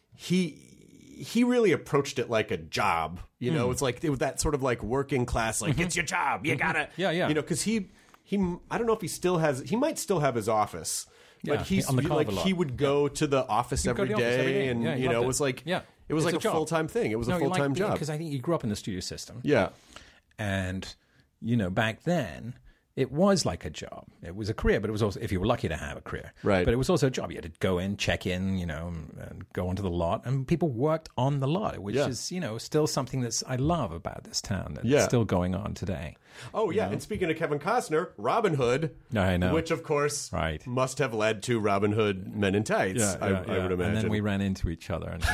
He really approached it like a job. It's like it was that sort of like working class, like, it's your job. You gotta... Yeah. Because he I don't know if he still has... He might still have his office. But he's on the like he would go to the office every day, and it was like it was like a full-time thing. It was a full-time job because I think you grew up in the studio system. Yeah, and back then it was like a job. It was a career, but it was also, if you were lucky to have a career. Right. But it was also a job. You had to go in, check in, and go onto the lot. And people worked on the lot, which is, still something I love about this town. That's still going on today. Oh, yeah. And speaking of Kevin Costner, Robin Hood. I know. Which, of course, must have led to Robin Hood Men in Tights, I would imagine. And then we ran into each other. And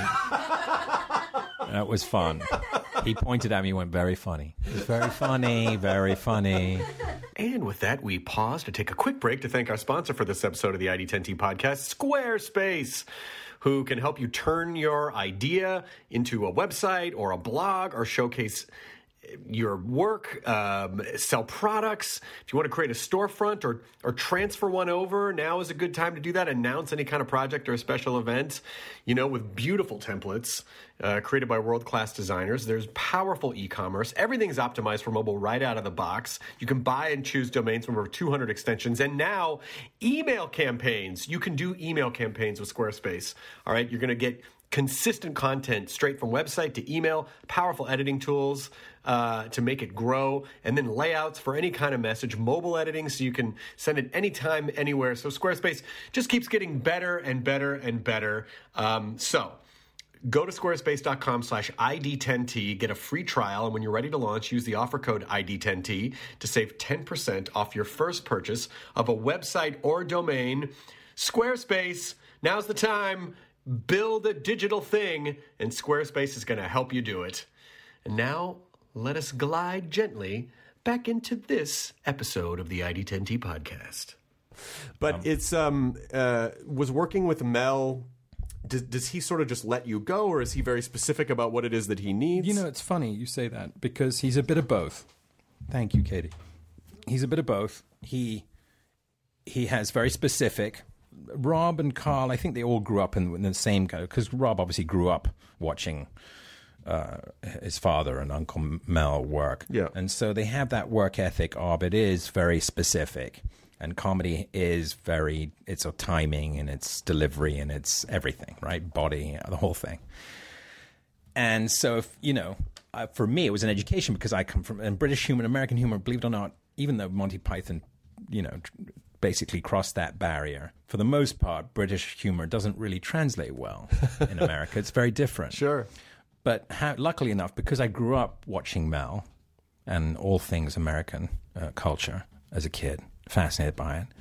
that was fun. He pointed at me and went, very funny. It was very funny, very funny. And with that, we pause to take a quick break to thank our sponsor for this episode of the ID10T podcast, Squarespace, who can help you turn your idea into a website or a blog or showcase your work, sell products. If you want to create a storefront or transfer one over, now is a good time to do that. Announce any kind of project or a special event, with beautiful templates created by world-class designers. There's powerful e-commerce. Everything's optimized for mobile right out of the box. You can buy and choose domains from over 200 extensions. And now, email campaigns. You can do email campaigns with Squarespace. All right, you're going to get consistent content straight from website to email, powerful editing tools to make it grow, and then layouts for any kind of message, mobile editing so you can send it anytime, anywhere. So Squarespace just keeps getting better and better and better. So go to squarespace.com/ID10T, get a free trial, and when you're ready to launch, use the offer code ID10T to save 10% off your first purchase of a website or domain. Squarespace, now's the time. Build a digital thing, and Squarespace is going to help you do it. And now, let us glide gently back into this episode of the ID10T podcast. But it's was working with Mel. Does he sort of just let you go, or is he very specific about what it is that he needs? It's funny you say that because he's a bit of both. Thank you, Katie. He's a bit of both. He has very specific. Rob and Carl, I think they all grew up in the same kind of, because Rob obviously grew up watching his father and Uncle Mel work. Yeah. And so they have that work ethic of it is very specific. And comedy is it's a timing and it's delivery and it's everything, right? Body, the whole thing. And so, for me, it was an education because I come from British humor and American humor, believe it or not, even though Monty Python, basically crossed that barrier. For the most part, British humor doesn't really translate well in America. It's very different. Sure. But luckily enough, because I grew up watching Mel and all things American culture as a kid, fascinated by it,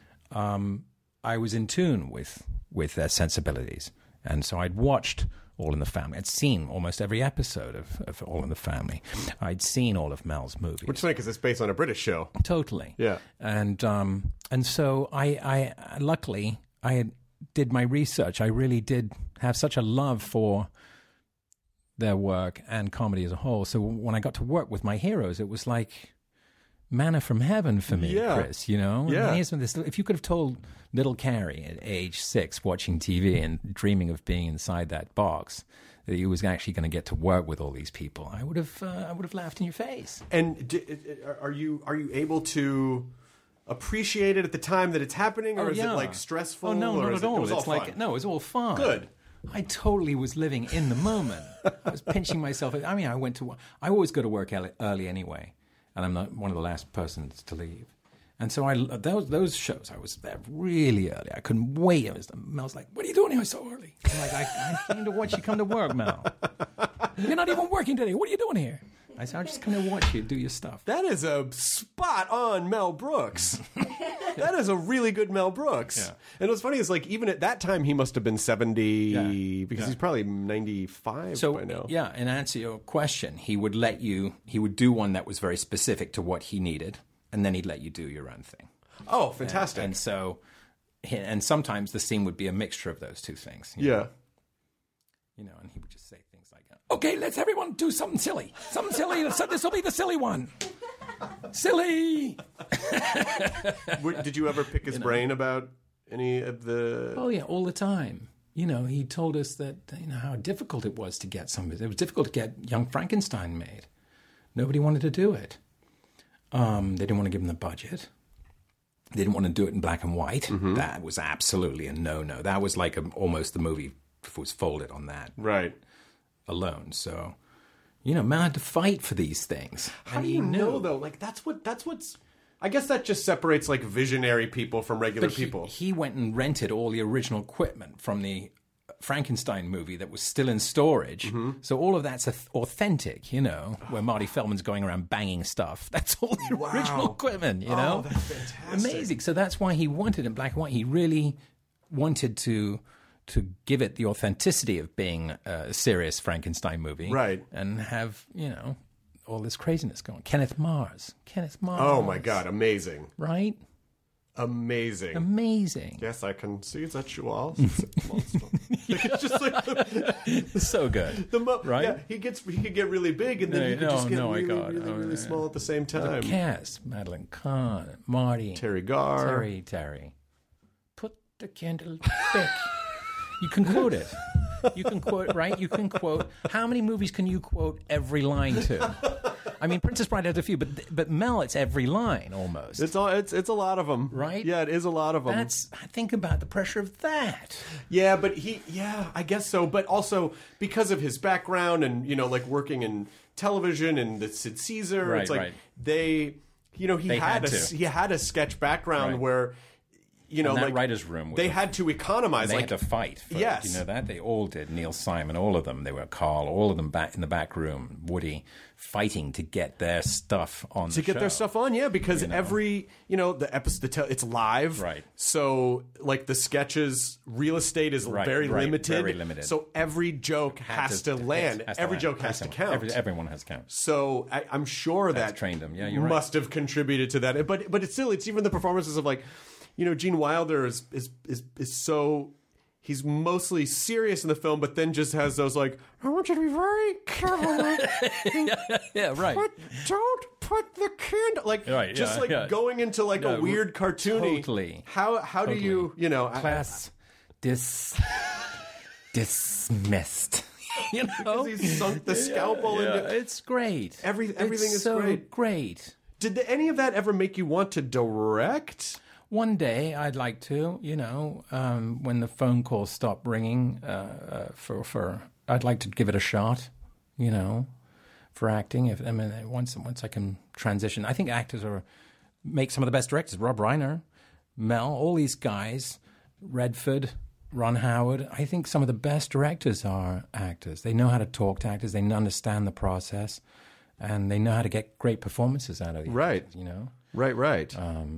I was in tune with their sensibilities. And so I'd watched All in the Family. I'd seen almost every episode of All in the Family. I'd seen all of Mel's movies. Which is funny because it's based on a British show. Totally. Yeah. And so I luckily did my research. I really did have such a love for their work and comedy as a whole. So when I got to work with my heroes, it was like manna from heaven for me, Chris, Yeah. And here's this, if you could have told little Carrie at age 6 watching TV and dreaming of being inside that box that he was actually going to get to work with all these people, I would have laughed in your face. And are you able to appreciate it at the time that it's happening, or is it like stressful? Oh no, not at all. It was all fun? It was all fun. Good. I totally was living in the moment. I was pinching myself. I mean, I always go to work early anyway, and I'm not one of the last persons to leave. And so those shows, I was there really early. I couldn't wait. Mel's like, "What are you doing here so early?" I'm like, I came to watch you come to work, Mel. You're not even working today. What are you doing here? I said, I'm just going to watch you do your stuff. That is a spot-on Mel Brooks. That is a really good Mel Brooks. Yeah. And what's funny is, like, even at that time, he must have been 70, because he's probably 95 by now. Yeah, in answer to your question, he would do one that was very specific to what he needed, and then he'd let you do your own thing. Oh, fantastic. And so, and sometimes the scene would be a mixture of those two things. Yeah. And he would just say things like, okay, let's everyone do something silly. Something silly. So this will be the silly one. Silly. Did you ever pick his brain about any of the... Oh, yeah, all the time. He told us that, how difficult it was to get some of it. It was difficult to get Young Frankenstein made. Nobody wanted to do it. They didn't want to give him the budget. They didn't want to do it in black and white. Mm-hmm. That was absolutely a no-no. That was like almost the movie was folded on that. Right. Alone. So, man had to fight for these things. How do you know, though? Like, that's what's I guess that just separates like visionary people from regular people. He went and rented all the original equipment from the Frankenstein movie that was still in storage. Mm-hmm. So all of that's authentic, you know, where Marty Feldman's going around banging stuff. That's all the original equipment, you know? Oh, that's fantastic. Amazing. So that's why he wanted it in black and white. He really wanted to give it the authenticity of being a serious Frankenstein movie. Right. And have, you know, all this craziness going. Kenneth Mars. Oh, my God. Amazing. Right? Amazing. Yes, I can see that you are. It's just like so good. Right? Yeah, he could get really big, and then he could just get really small at the same time. The cast: Madeline Kahn, Marty, Terry Garr, Terry. Put the candle back. You can quote it. You can quote, right? You can quote. How many movies can you quote every line to? I mean, Princess Bride has a few, but Mel, it's every line almost. It's a lot of them, right? Yeah, it is a lot of them. Think about the pressure of that. Yeah, but I guess so. But also because of his background and like working in television and the Sid Caesar, right, it's like right. he had a sketch background where. And that writer's room. They had to economize. They had to fight. Yes. You know that? They all did. Neil Simon, all of them. They were Carl, all of them back in the back room. Woody, fighting to get their stuff on the show. To get their stuff on, yeah, because every, the episode, it's live. Right. So, like, the sketches, real estate is very limited. Very limited. So every joke has to land. Every joke has to count. Everyone has to count. So I'm sure that trained them. Yeah, you're right. Must have contributed to that. But it's even the performances of, like, Gene Wilder is so, he's mostly serious in the film, but then just has those like, I want you to be very careful. Yeah, right. Don't put the candle going into like a weird cartoony. Totally. How do you class dismissed. Because he's sunk the scalpel into. It's great. Everything is so great. Did any of that ever make you want to direct? One day I'd like to, when the phone calls stop ringing, I'd like to give it a shot, for acting. Once I can transition, I think actors make some of the best directors. Rob Reiner, Mel, all these guys, Redford, Ron Howard. I think some of the best directors are actors. They know how to talk to actors. They understand the process, and they know how to get great performances out of the actors, Right.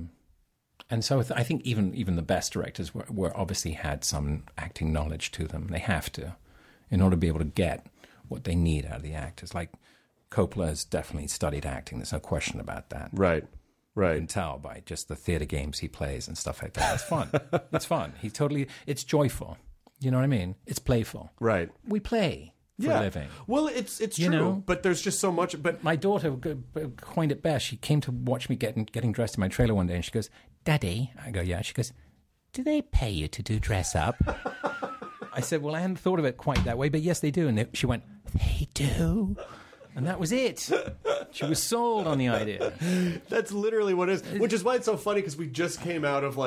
And so I think even the best directors were obviously had some acting knowledge to them. They have to, in order to be able to get what they need out of the actors. Like Coppola has definitely studied acting. There's no question about that. Right. You can tell by just the theater games he plays and stuff like that. It's fun. It's fun. It's joyful. You know what I mean? It's playful. Right. We play for a living. Well, it's true, but there's just so much. But my daughter coined it best. She came to watch me getting dressed in my trailer one day, and she goes, "Daddy," I go, "Yeah." She goes, "Do they pay you to do dress up?" I said, "Well, I hadn't thought of it quite that way, but yes, they do." And she went, "They do," and that was it. She was sold on the idea. That's literally what it is, which is why it's so funny because we just came out of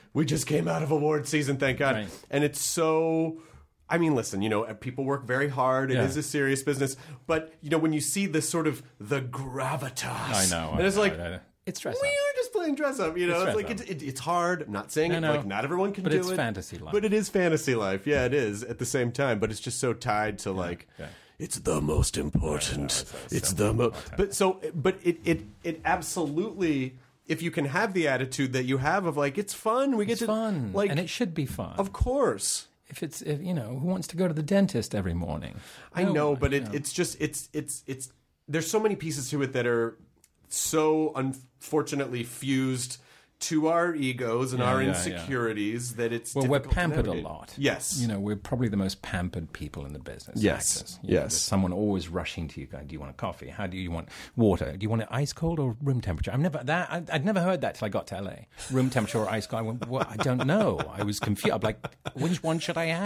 award season, thank God, right. And it's so. I mean, listen, people work very hard. It is a serious business. But, when you see this sort of the gravitas. I know. And it's like, it's dress up. We are just playing dress up. It's like, it's hard. I'm not saying like not everyone can do it. But it's fantasy life. But it is fantasy life. Yeah, it is at the same time. But it's just so tied to it's the most important. It's the most. But it absolutely. If you can have the attitude that you have of like, it's fun. It's fun. And it should be fun. Of course. Who wants to go to the dentist every morning? I know, but it's just there's so many pieces to it that are so unfortunately fused to our egos and our insecurities that it's we're difficult pampered to a navigate. lot. Yes, we're probably the most pampered people in the business. Yes, actors. There's someone always rushing to you. Going, do you want a coffee? How do you want water? Do you want it ice cold or room temperature? I'd never heard that till I got to LA. Room temperature or ice cold? I went, well, I don't know. I was confused. I'm like, which one should I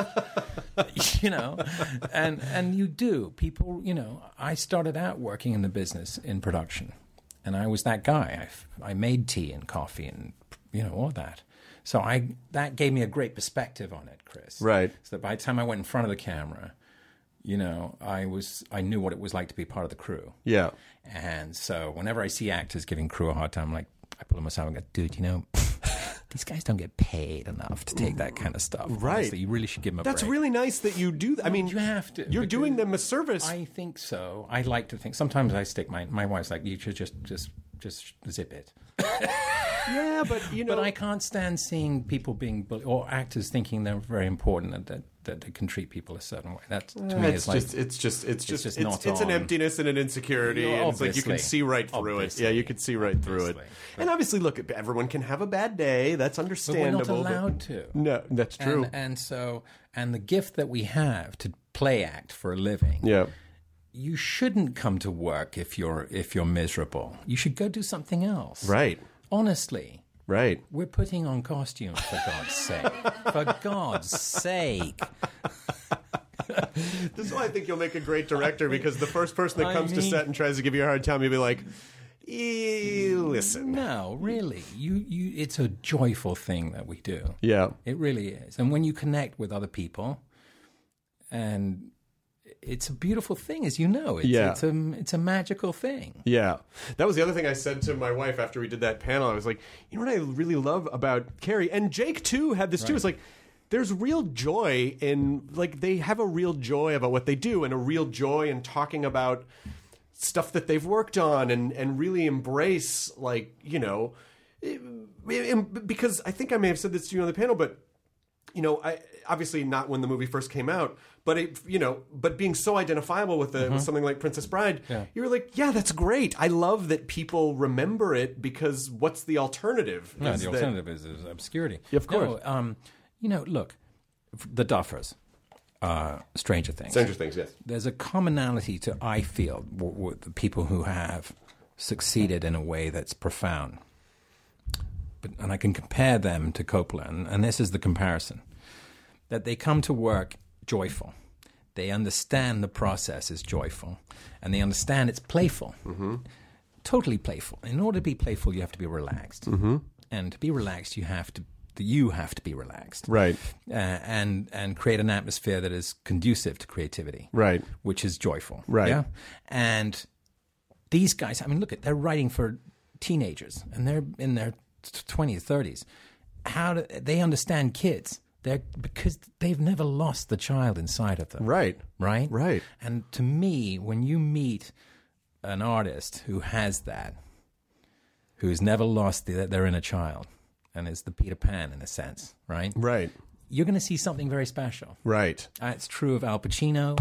have? And you do. People, I started out working in the business in production. And I was that guy. I made tea and coffee and, all that. So that gave me a great perspective on it, Chris. Right. So that by the time I went in front of the camera, I knew what it was like to be part of the crew. Yeah. And so whenever I see actors giving crew a hard time, I'm like, I pull him aside and go, dude, you know, these guys don't get paid enough to take that kind of stuff. Right. Honestly, you really should give them a That's break. really nice that you do. I mean, You have to. You're because doing them a service. I think so. I like to think. Sometimes I stick my wife's like, you should just zip it. Yeah, but you know, But I can't stand seeing people being bullied or actors thinking they're very important and that they can treat people a certain way. That to me is like it's not an on. emptiness and an insecurity, Yeah, and it's like you can obviously. see right through it. Yeah, you can see right through it. Obviously. And obviously, look, everyone can have a bad day. That's but we're understandable. not allowed to. No, that's true. And the gift that we have to play act for a living. Yeah. You shouldn't come to work if you're miserable. You should go do something else. Right. Honestly. Right. We're putting on costumes, for God's sake. For God's sake. This is why I think you'll make a great director, because the first person that I comes to mean- set and tries to give you a hard time, you'll be like, listen. No, really. It's a joyful thing that we do. Yeah. It really is. And when you connect with other people, and it's a beautiful thing, as you know. It's a magical thing. Yeah. That was the other thing I said to my wife after we did that panel. I was like, you know what I really love about Carrie? And Jake, too, had this, too. It's like, there's real joy in, like, they have a real joy about what they do and a real joy in talking about stuff that they've worked on and really embrace, like, you know, because I think I may have said this to you on the panel, but, you know, obviously not when the movie first came out, but but being so identifiable with with something like Princess Bride, you were like, yeah, that's great. I love that people remember it, because what's the alternative? No, the alternative is obscurity. Yeah, of course. No, you know, look, the Duffers, Stranger Things. Stranger Things, yes. There's a commonality to, I feel, with the people who have succeeded in a way that's profound. And I can compare them to Coppola, and this is the comparison, that they come to work joyful. They understand the process is joyful, and they understand it's playful, totally playful. In order to be playful, you have to be relaxed, and to be relaxed, you have to be relaxed, Right. And create an atmosphere that is conducive to creativity, Right. which is joyful, Right. Yeah, and these guys, I mean, look, they're writing for teenagers, and they're in their 20s, 30s. How do they understand kids? Because they've never lost the child inside of them. Right. Right? Right. And to me, when you meet an artist who has that, who's never lost their inner child, and is the Peter Pan in a sense, right? Right. You're going to see something very special. Right. It's true of Al Pacino,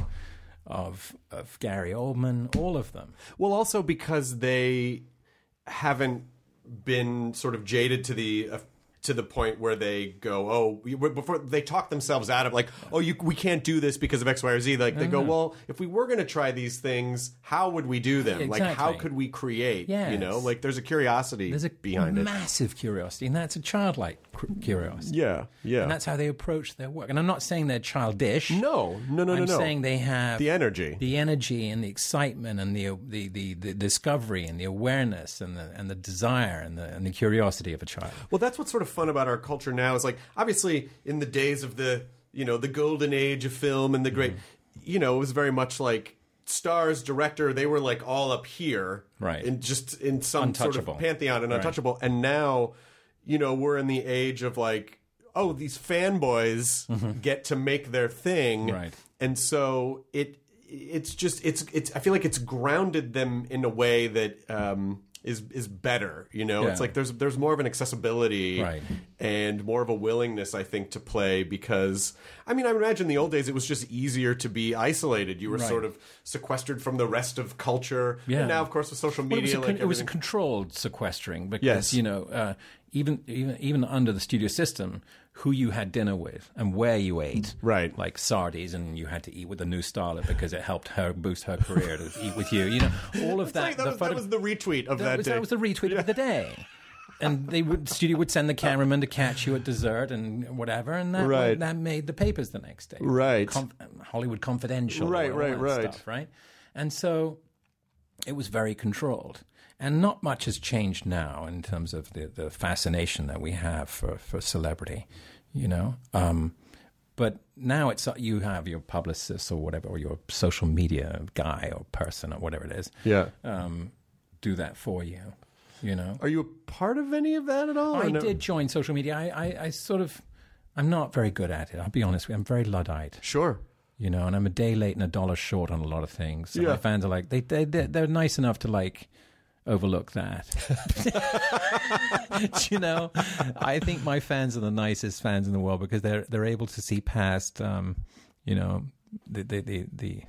of Gary Oldman, all of them. Well, also because they haven't been sort of jaded to the point where they go, before they talk themselves out of, like, we can't do this because of X, Y, or Z. Like, they go, well, if we were going to try these things, how would we do them? Exactly. Like, how could we create? Yes. You know, like, there's a curiosity behind it. Massive curiosity, and that's a childlike curiosity. Yeah, yeah. And that's how they approach their work. And I'm not saying they're childish. No. I'm saying they have the energy and the excitement and the discovery and the awareness and the desire and the curiosity of a child. Well, that's what's sort of fun about our culture now. Is like, obviously in the days of the golden age of film and the great, it was very much like stars, director, they were like all up here, right? And just in some sort of pantheon and untouchable. And now, we're in the age of like, these fanboys get to make their thing, right? And so it's I feel like it's grounded them in a way that is better, It's like there's more of an accessibility, right, and more of a willingness, I think, to play, because I would imagine in the old days it was just easier to be isolated. You were sort of sequestered from the rest of culture. Yeah. And now, of course, with social media, it was a controlled sequestering, because even under the studio system, who you had dinner with and where you ate, right? Like Sardi's, and you had to eat with the new starlet because it helped her boost her career to eat with you. All of that. That was the retweet of that day. That was the retweet of the day. And the studio would send the cameraman to catch you at dessert and whatever, and that made the papers the next day. Right. Hollywood Confidential. Right. Stuff, right. And so it was very controlled. And not much has changed now in terms of the fascination that we have for celebrity, But now it's you have your publicist or whatever, or your social media guy or person or whatever it is, do that for you. You know, Are you a part of any of that at all? I or no? did join social media. I sort of, I'm not very good at it. I'll be honest with you. I'm very Luddite. Sure. You know, and I'm a day late and a dollar short on a lot of things. So Yeah. my fans are like, they're nice enough to like overlook that. You know, I think my fans are the nicest fans in the world because they're able to see past, you know, the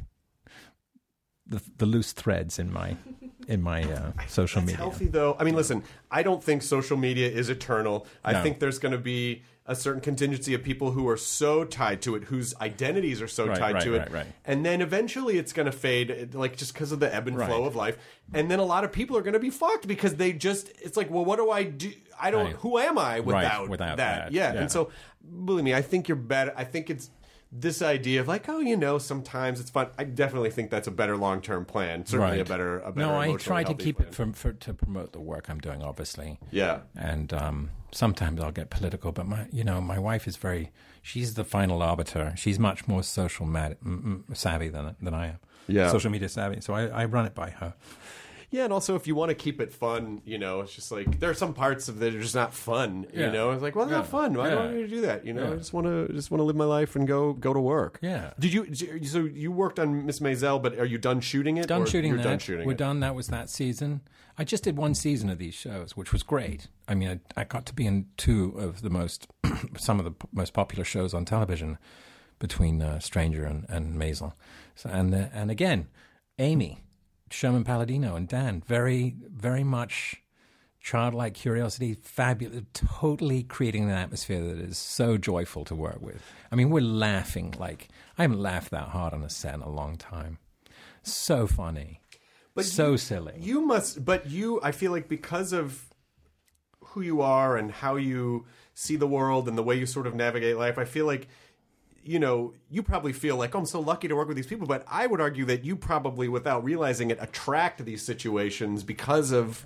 loose threads in my social It's media. healthy, though. I mean, listen, I don't think social media is eternal. I No. think there's going to be a certain contingency of people who are so tied to it, whose identities are so tied to it. Right. And then eventually it's going to fade, like, just because of the ebb and flow Right. of life. And then a lot of people are going to be fucked because they just, it's like, well, what do I do? I don't, Right. who am I without, without that? that. Yeah. Yeah. And so, believe me, I think you're better. I think it's this idea of like, oh, you know, sometimes it's fun. I definitely think that's a better long-term plan. Certainly Right. a better No, I emotionally try to healthy keep plan. it to promote the work I'm doing, obviously. Yeah. And sometimes I'll get political, but my wife is she's the final arbiter. She's much more social savvy than I am. Yeah. Social media savvy. So I run it by her. Yeah, and also if you want to keep it fun, you know, it's just like there are some parts of it that are just not fun. You Yeah. know, it's like, well, it's not Yeah. fun. Why do I Yeah. need to do that? You know, Yeah. I just want to live my life and go to work. Yeah. Did you? So you worked on Miss Maisel, but are you done shooting it? Done or shooting you're that. Done shooting We're it? done. That was that season. I just did one season of these shows, which was great. I mean, I got to be in two of the some of the most popular shows on television between Stranger and Maisel. So, and again, Amy, Sherman Palladino, and Dan, very, very much childlike curiosity, fabulous, totally creating an atmosphere that is so joyful to work with. I mean, we're laughing like I haven't laughed that hard on a set in a long time. So funny, but so silly. You must, but I feel like because of who you are and how you see the world and the way you sort of navigate life, I feel like, you know, you probably feel like, oh, I'm so lucky to work with these people. But I would argue that you probably, without realizing it, attract these situations because of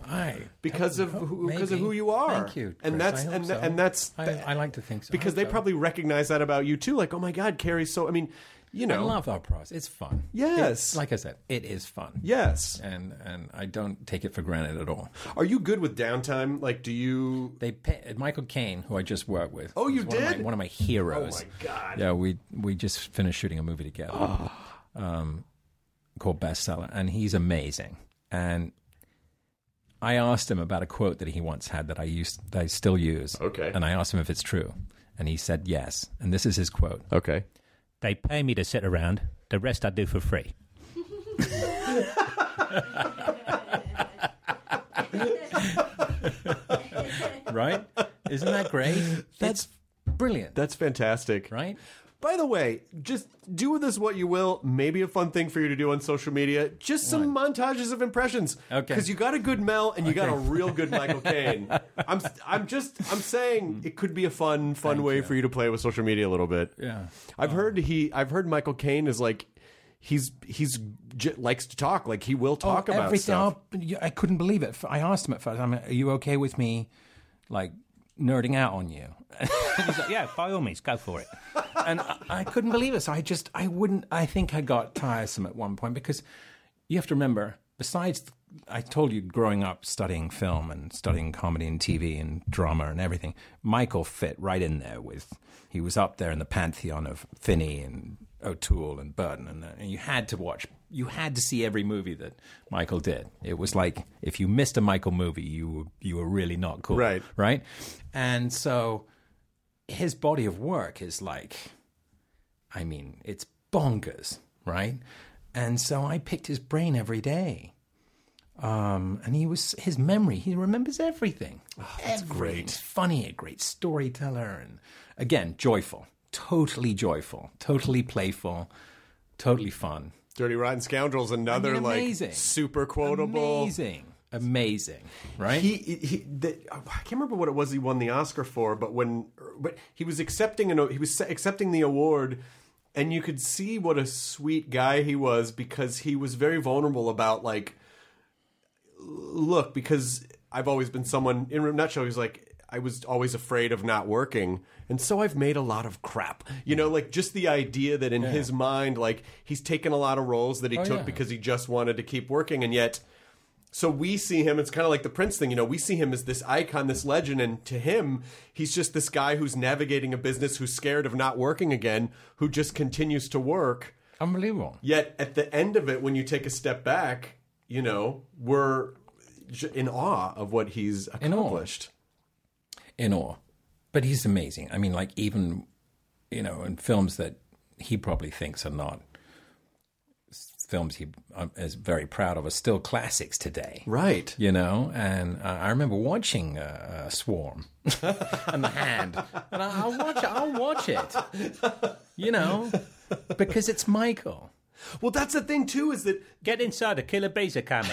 who you are. Thank you, and Chris. that's I hope so. and that's I like to think so. because I they hope so. probably recognize that about you too. Like, oh my God, Carrie's so. I mean, you know, I love our process. It's fun. Yes. Like I said, it is fun. yes. And I don't take it for granted at all. Are you good with downtime? Like, do you? Michael Caine, who I just worked with. Oh, you was one of did? one of my heroes. Oh my God. Yeah, we just finished shooting a movie together called Bestseller, and he's amazing. And I asked him about a quote that he once had that I still use. Okay. And I asked him if it's true, and he said yes. And this is his quote. Okay. They pay me to sit around. The rest I do for free. Right? Isn't that great? That's brilliant. That's fantastic. Right? By the way, just do with this what you will. Maybe a fun thing for you to do on social media. Just some montages of impressions. Okay. Because you got a good Mel and you got a real good Michael Caine. I'm saying it could be a fun way for you to play with social media a little bit. Yeah. I've heard Michael Caine is like he's likes to talk. Like he will talk about everything. stuff. I couldn't believe it. I asked him at first, are you okay with me, like, nerding out on you? He's like, yeah, by all means, go for it. And I couldn't believe it. So I think I got tiresome at one point because you have to remember, besides, I told you growing up studying film and studying comedy and TV and drama and everything, Michael fit right in there he was up there in the pantheon of Finney and O'Toole and Burton, and you had to see every movie that Michael did. It was like if you missed a Michael movie, you were really not cool, right? And so his body of work is like, I mean, it's bonkers, right? And so I picked his brain every day. And his memory, he remembers everything. Oh, that's great. Funny, a great storyteller, and again, joyful, totally playful, totally fun. Dirty Rotten Scoundrels, another amazing. like super quotable. Amazing, right? I can't remember what it was he won the Oscar for, but he was accepting the award, and you could see what a sweet guy he was because he was very vulnerable about like, look, because I've always been someone, in a nutshell, he's like, I was always afraid of not working, and so I've made a lot of crap. You know, like just the idea that in his mind, like he's taken a lot of roles that he took because he just wanted to keep working, and yet So we see him, it's kind of like the Prince thing, we see him as this icon, this legend, and to him, he's just this guy who's navigating a business, who's scared of not working again, who just continues to work. Unbelievable. Yet at the end of it, when you take a step back, we're in awe of what he's accomplished. In awe. But he's amazing. I mean, like even, in films that he probably thinks are not films he is very proud of are still classics today. Right. And I remember watching Swarm and The Hand. And I'll watch it. Because it's Michael. Well, that's the thing, too, is that... Get inside, the killer bees are coming.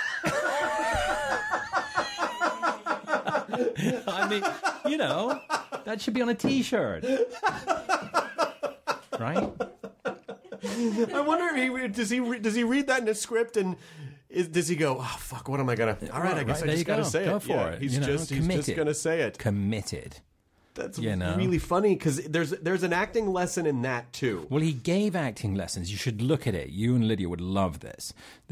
I mean, that should be on a T-shirt. Right? I wonder if does he read that in a script and does he go, oh, fuck, what am I going to... All right, I guess I just got to say it. Go for it. He's just going to say it. Committed. That's really funny because there's an acting lesson in that too. Well, he gave acting lessons. You should look at it. You and Lydia would love this.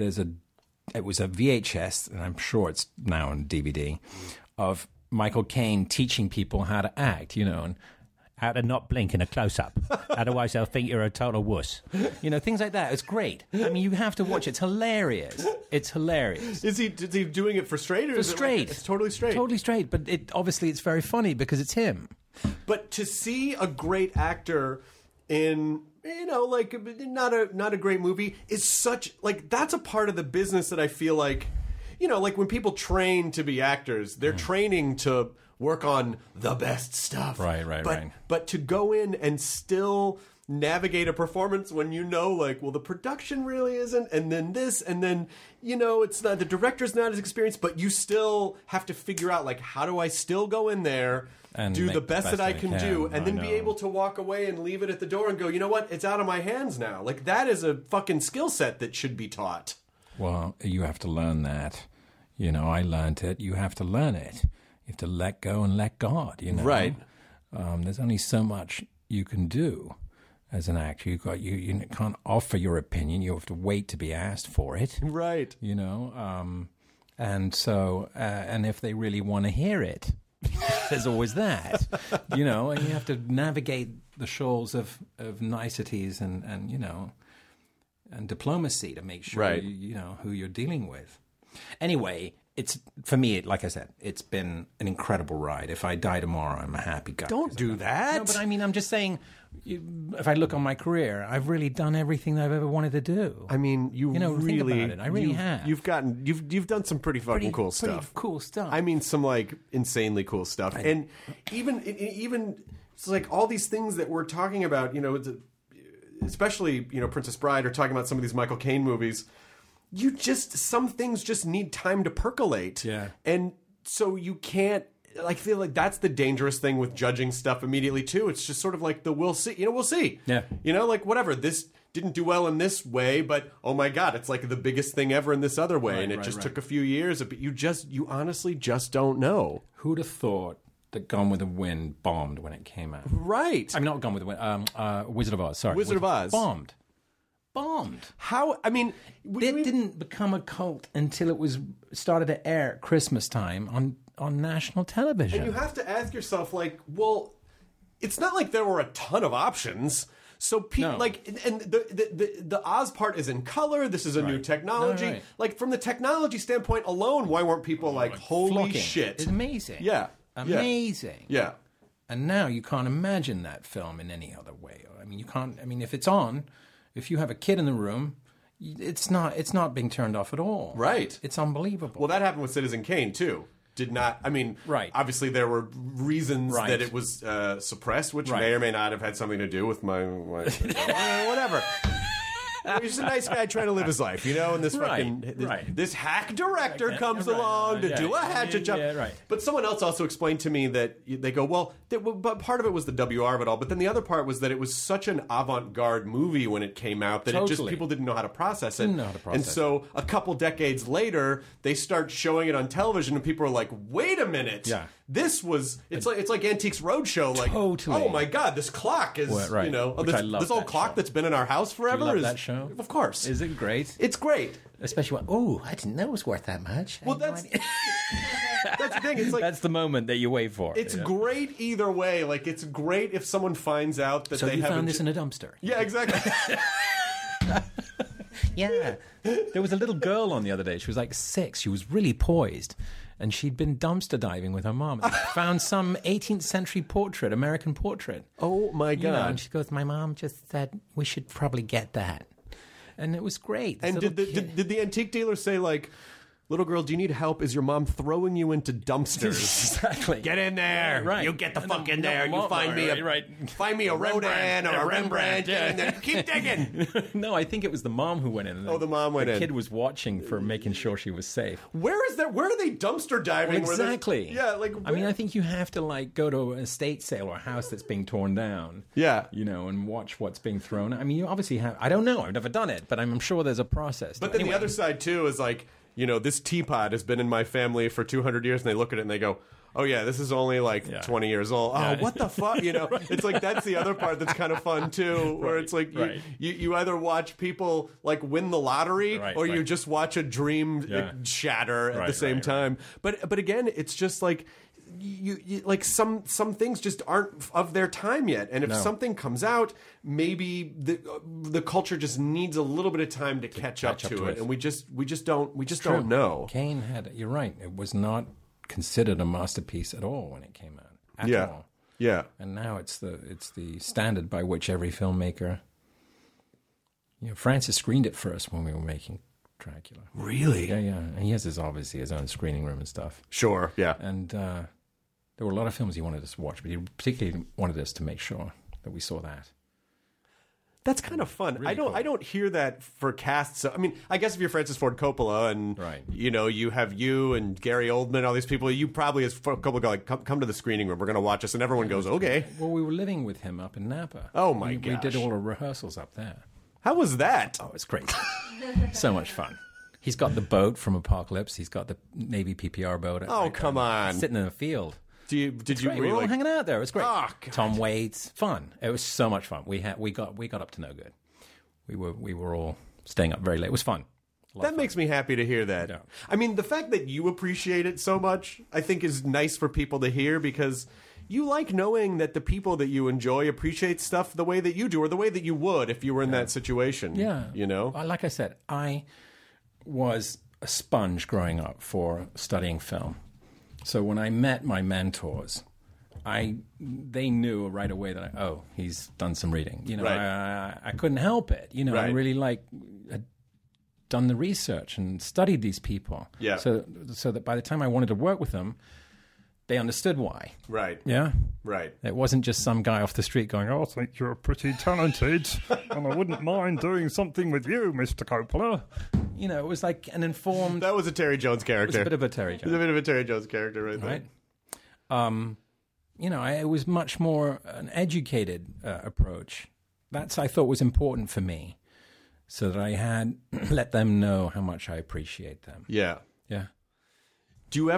It was a VHS, and I'm sure it's now on DVD, of Michael Caine teaching people how to act, and how to not blink in a close-up. Otherwise, they'll think you're a total wuss. Things like that. It's great. I mean, you have to watch it. It's hilarious. Is he doing it for straight? Or for straight. It's totally straight. Totally straight. But obviously it's very funny because it's him. But to see a great actor in... not a great movie is such that's a part of the business that I feel like, like when people train to be actors, they're training to work on the best stuff. Right. But to go in and still navigate a performance when the production really isn't, and then this, and then, it's not, the director's not as experienced, but you still have to figure out, how do I still go in there and do the best that I can do, and then be able to walk away and leave it at the door and go, you know what, it's out of my hands now. That is a fucking skill set that should be taught. Well, you have to learn that. I learned it. You have to learn it. You have to let go and let God, Right. There's only so much you can do as an actor. You can't offer your opinion. You have to wait to be asked for it. Right. And so, and if they really want to hear it, there's always that, and you have to navigate the shoals of niceties and and diplomacy to make sure right. you know who you're dealing with. Anyway, it's for me, like I said, it's been an incredible ride. If I die tomorrow, I'm a happy guy. Don't do that. No, but I mean, I'm just saying, if I look on my career, I've really done everything that I've ever wanted to do. I mean, you know, really, think about it. I really have. You've done some pretty fucking cool stuff. Pretty cool stuff. I mean, some like insanely cool stuff, and even it's like all these things that we're talking about. You know, especially Princess Bride, or talking about some of these Michael Caine movies. Some things just need time to percolate. Yeah. And so you can't, I feel like that's the dangerous thing with judging stuff immediately too. It's just sort of like we'll see. We'll see. Yeah. Like whatever, this didn't do well in this way, but oh my God, it's like the biggest thing ever in this other way. Right, and it just took a few years, but you honestly just don't know. Who'd have thought that Gone with the Wind bombed when it came out? Right. I mean, not Gone with the Wind, Wizard of Oz, sorry. Wizard of Oz. Bombed. How? I mean, it didn't become a cult until it was started to air at Christmas time on national television. And you have to ask yourself, well, it's not like there were a ton of options. So people and the Oz part is in color. This is a new technology. Right. Like from the technology standpoint alone, why weren't people holy flocking. shit? It's amazing. Yeah, amazing. Yeah. And now you can't imagine that film in any other way. I mean, you can't. I mean, if it's on. If you have a kid in the room, it's not being turned off at all. Right. It's unbelievable. Well, that happened with Citizen Kane, too. Did not, I mean, obviously there were reasons that it was suppressed, which may or may not have had something to do with my whatever. He's a nice guy trying to live his life, and this this hack director comes along to do a hatchet job. Yeah, right. But someone else also explained to me that they go, but part of it was the WR of it all, but then the other part was that it was such an avant-garde movie when it came out that people didn't know how to process it. And so a couple decades later, they start showing it on television, and people are like, wait a minute. Yeah. This was it's like Antiques Roadshow. Like, Totally. oh my God, this clock is right. Which this, I love this old that clock show. that's been in our house forever. You love is that show? Of course. Is it great? It's great. Especially when, oh, I didn't know it was worth that much. Well, that's that's the thing. It's like That's the moment that you wait for. it's great either way. Like, it's great if someone finds out that So they you haven't. found this in a dumpster? Yeah, exactly. Yeah. There was a little girl on the other day. She was like 6. She was really poised. And she'd been dumpster diving with her mom. And found some 18th century portrait, American portrait. Oh my God! You know, and she goes, my mom just said we should probably get that. And it was great. And did the antique dealer say, like, little girl, do you need help? Is your mom throwing you into dumpsters? Exactly. Get in there. Yeah, right. You get the fuck in No, there. You find me a Rodin or a Rembrandt. And then keep digging. No, I think it was the mom who went in. And the mom went in. The kid was watching for making sure she was safe. Where are they dumpster diving? Well, exactly. Yeah, like, I mean, I think you have to like go to an estate sale or a house that's being torn down. Yeah. You know, and watch what's being thrown. I mean, you obviously have. I don't know. I've never done it, but I'm sure there's a process. But then the other side too is like, you know, this teapot has been in my family for 200 years, and they look at it and they go, oh yeah, this is only like 20 years old. Oh, what the fuck? You know, it's like that's the other part that's kind of fun too, where it's like you either watch people like win the lottery or you just watch a dream shatter at the same time. But again, it's just like you like some things just aren't of their time yet, and if something comes out, maybe the culture just needs a little bit of time to catch up to it, and we just don't know. Kane had. You're right. It was not considered a masterpiece at all when it came out. At all. Yeah. And now it's the standard by which every filmmaker. You know, Francis screened it first when we were making Dracula. Really? Yeah. And he has obviously his own screening room and stuff. Sure. Yeah. And there were a lot of films he wanted us to watch, but he particularly wanted us to make sure that we saw that. That's kind of fun. Really I don't hear that for casts. I mean, I guess if you're Francis Ford Coppola and you know you have you and Gary Oldman, all these people, you probably as Coppola go like, come to the screening room. We're going to watch this, and everyone goes, okay. Well, we were living with him up in Napa. Oh my gosh. We gosh. did all the rehearsals up there. How was that? Oh, it's great. So much fun. He's got the boat from Apocalypse. He's got the Navy PPR boat. Oh, come on. Sitting in a field. Did you? We were all hanging out there. It was great. Oh, God. Tom Waits, fun. It was so much fun. We got up to no good. We were all staying up very late. It was fun. That makes me happy to hear that. Yeah. I mean, the fact that you appreciate it so much, I think, is nice for people to hear because you like knowing that the people that you enjoy appreciate stuff the way that you do, or the way that you would if you were in that situation. Yeah. You know? Like I said, I was a sponge growing up for studying film. So when I met my mentors, they knew right away that he's done some reading. You know, I couldn't help it. You know, I really had done the research and studied these people. Yeah. So that by the time I wanted to work with them, they understood why. Right. Yeah. Right. It wasn't just some guy off the street going, "Oh, I think you're pretty talented, and I wouldn't mind doing something with you, Mr. Coppola." You know, it was like an informed. That was a Terry Jones character. It was a bit of a Terry Jones. It was a bit of a Terry Jones character, right? You know, it was much more an educated approach. That's I thought was important for me, so that I had let them know how much I appreciate them. Yeah. Yeah. Did you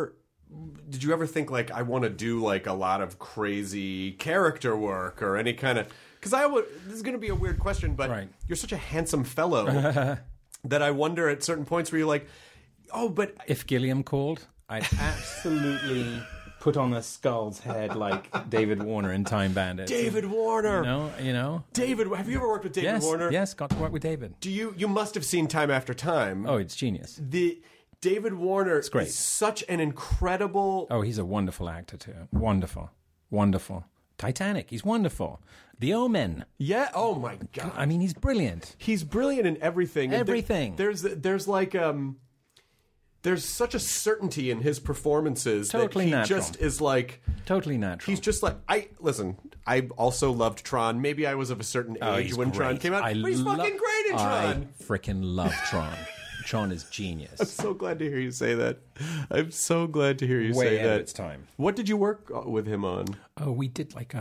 ever think like I want to do like a lot of crazy character work or any kind of? Because this is going to be a weird question, but you're such a handsome fellow that I wonder at certain points where you're like, oh, but if Gilliam called, I'd absolutely put on a skull's head like David Warner in Time Bandits. David Warner, you know. David, have you ever worked with David Warner? Yes, got to work with David. You must have seen Time After Time. Oh, it's genius. David Warner great. is such an incredible... Oh, he's a wonderful actor, too. Wonderful. Wonderful. Titanic, he's wonderful. The Omen. Yeah, oh my God. I mean, he's brilliant. He's brilliant in everything. Everything. There's like... There's such a certainty in his performances totally that he natural. just is like... Totally natural. He's just like... I also loved Tron. Maybe I was of a certain age when Tron came out. But he's fucking great in Tron. I freaking love Tron. Tron is genius. I'm so glad to hear you say that. I'm so glad to hear you Way say ahead that. of its time. What did you work with him on? Oh, we did like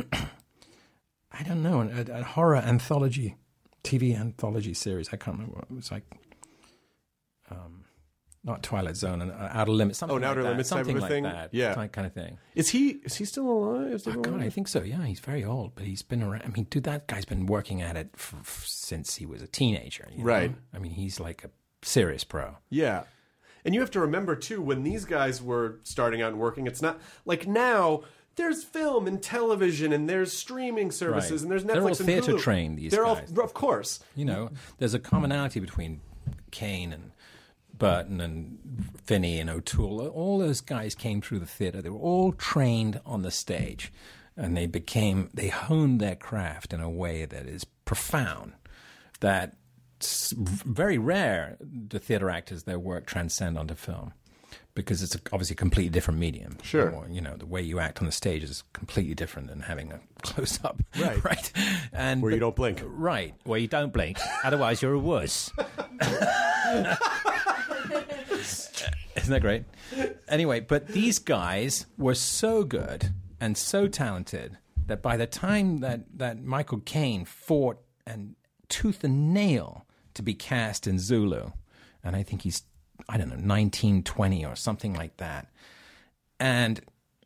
I don't know, a horror anthology, TV anthology series. I can't remember what it was like. not Twilight Zone, and Outer Limits. Something Outer like that. Limits type something of a like thing? that. Yeah. Kind of thing. Is he still alive? Is he Oh, God, alive? I think so. Yeah, he's very old, but he's been around. I mean, dude, that guy's been working at it since he was a teenager. You know? Right. I mean, he's like a serious pro. Yeah. And you have to remember, too, when these guys were starting out and working, it's not like now there's film and television and there's streaming services Right. and there's Netflix They're all and theatre Hulu. trained, these They're guys. all, of course. You know, there's a commonality between Kane and Burton and Finney and O'Toole. All those guys came through the theatre. They were all trained on the stage, and they honed their craft in a way that is profound. That's very rare. The theatre actors, their work transcend onto film, because it's obviously a completely different medium. Sure. Or, you know, the way you act on the stage is completely different than having a close up. Right. Right. And Where you don't blink. Right. Well, you don't blink, otherwise you're a wuss. Isn't that great? Anyway, but these guys were so good and so talented that by the time that Michael Caine fought and tooth and nail to be cast in Zulu, and I think he's, 19, 20 or something like that, and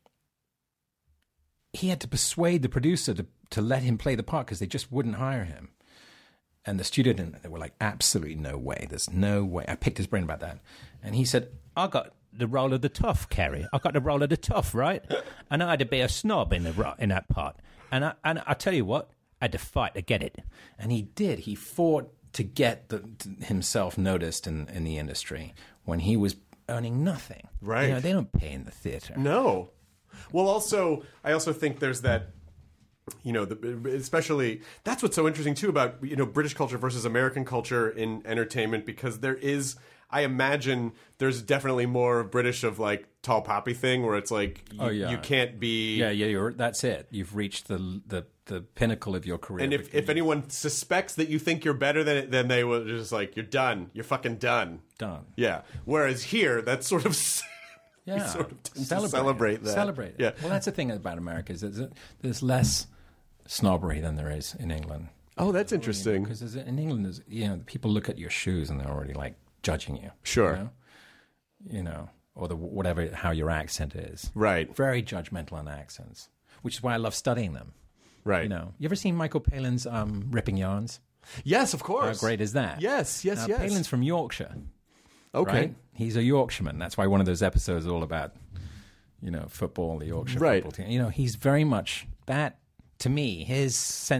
he had to persuade the producer to let him play the part because they just wouldn't hire him. And the studio didn't. They were like, absolutely no way. There's no way. I picked his brain about that. And he said, I got the role of the tough, Kerry. I got the role of the tough, right? And I had to be a snob in that part. And I tell you what, I had to fight to get it. and he did. He fought to get himself noticed in the industry when he was earning nothing. Right. You know, they don't pay in the theater. No. Well, I also think there's that, you know, especially that's what's so interesting too about, you know, British culture versus American culture in entertainment, because there is, I imagine there's definitely more British of like tall poppy thing where it's like you can't be. Yeah, that's it. You've reached the pinnacle of your career. And if anyone suspects that you think you're better than it, then they will just like, you're done. You're fucking done. Done. Yeah. Whereas here, that's sort of Yeah, sort of tend to celebrate that. Celebrate it. Yeah. Well, that's the thing about America is that there's less snobbery than there is in England. Oh, that's interesting. Because in England, people look at your shoes and they're already like judging you. Sure. You know, or whatever how your accent is. Right. Very judgmental on accents, which is why I love studying them. Right. You know, you ever seen Michael Palin's Ripping Yarns? Yes, of How course. great is that? Yes. Now, Palin's from Yorkshire. Okay. Right? He's a Yorkshireman. That's why one of those episodes is all about, football, the Yorkshire Right. football team. You know, he's very much that. To me, his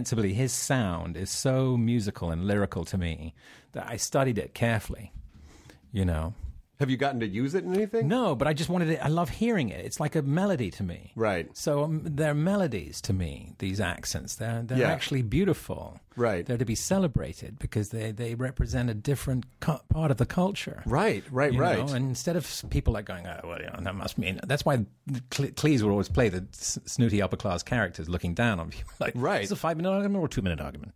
sound is so musical and lyrical to me that I studied it carefully. You know, Have you gotten to use it in anything? no, but I just wanted it. I love hearing it. It's like a melody to me. Right. So they're melodies to me. These accents, they're Yeah. actually beautiful. Right. They're to be celebrated because they represent a different part of the culture. Right. You know, and instead of people like going, oh, well, that must mean. That's why Cleese would always play the snooty upper class characters looking down on people. Like, Right. Is it a 5-minute argument or a 2-minute argument?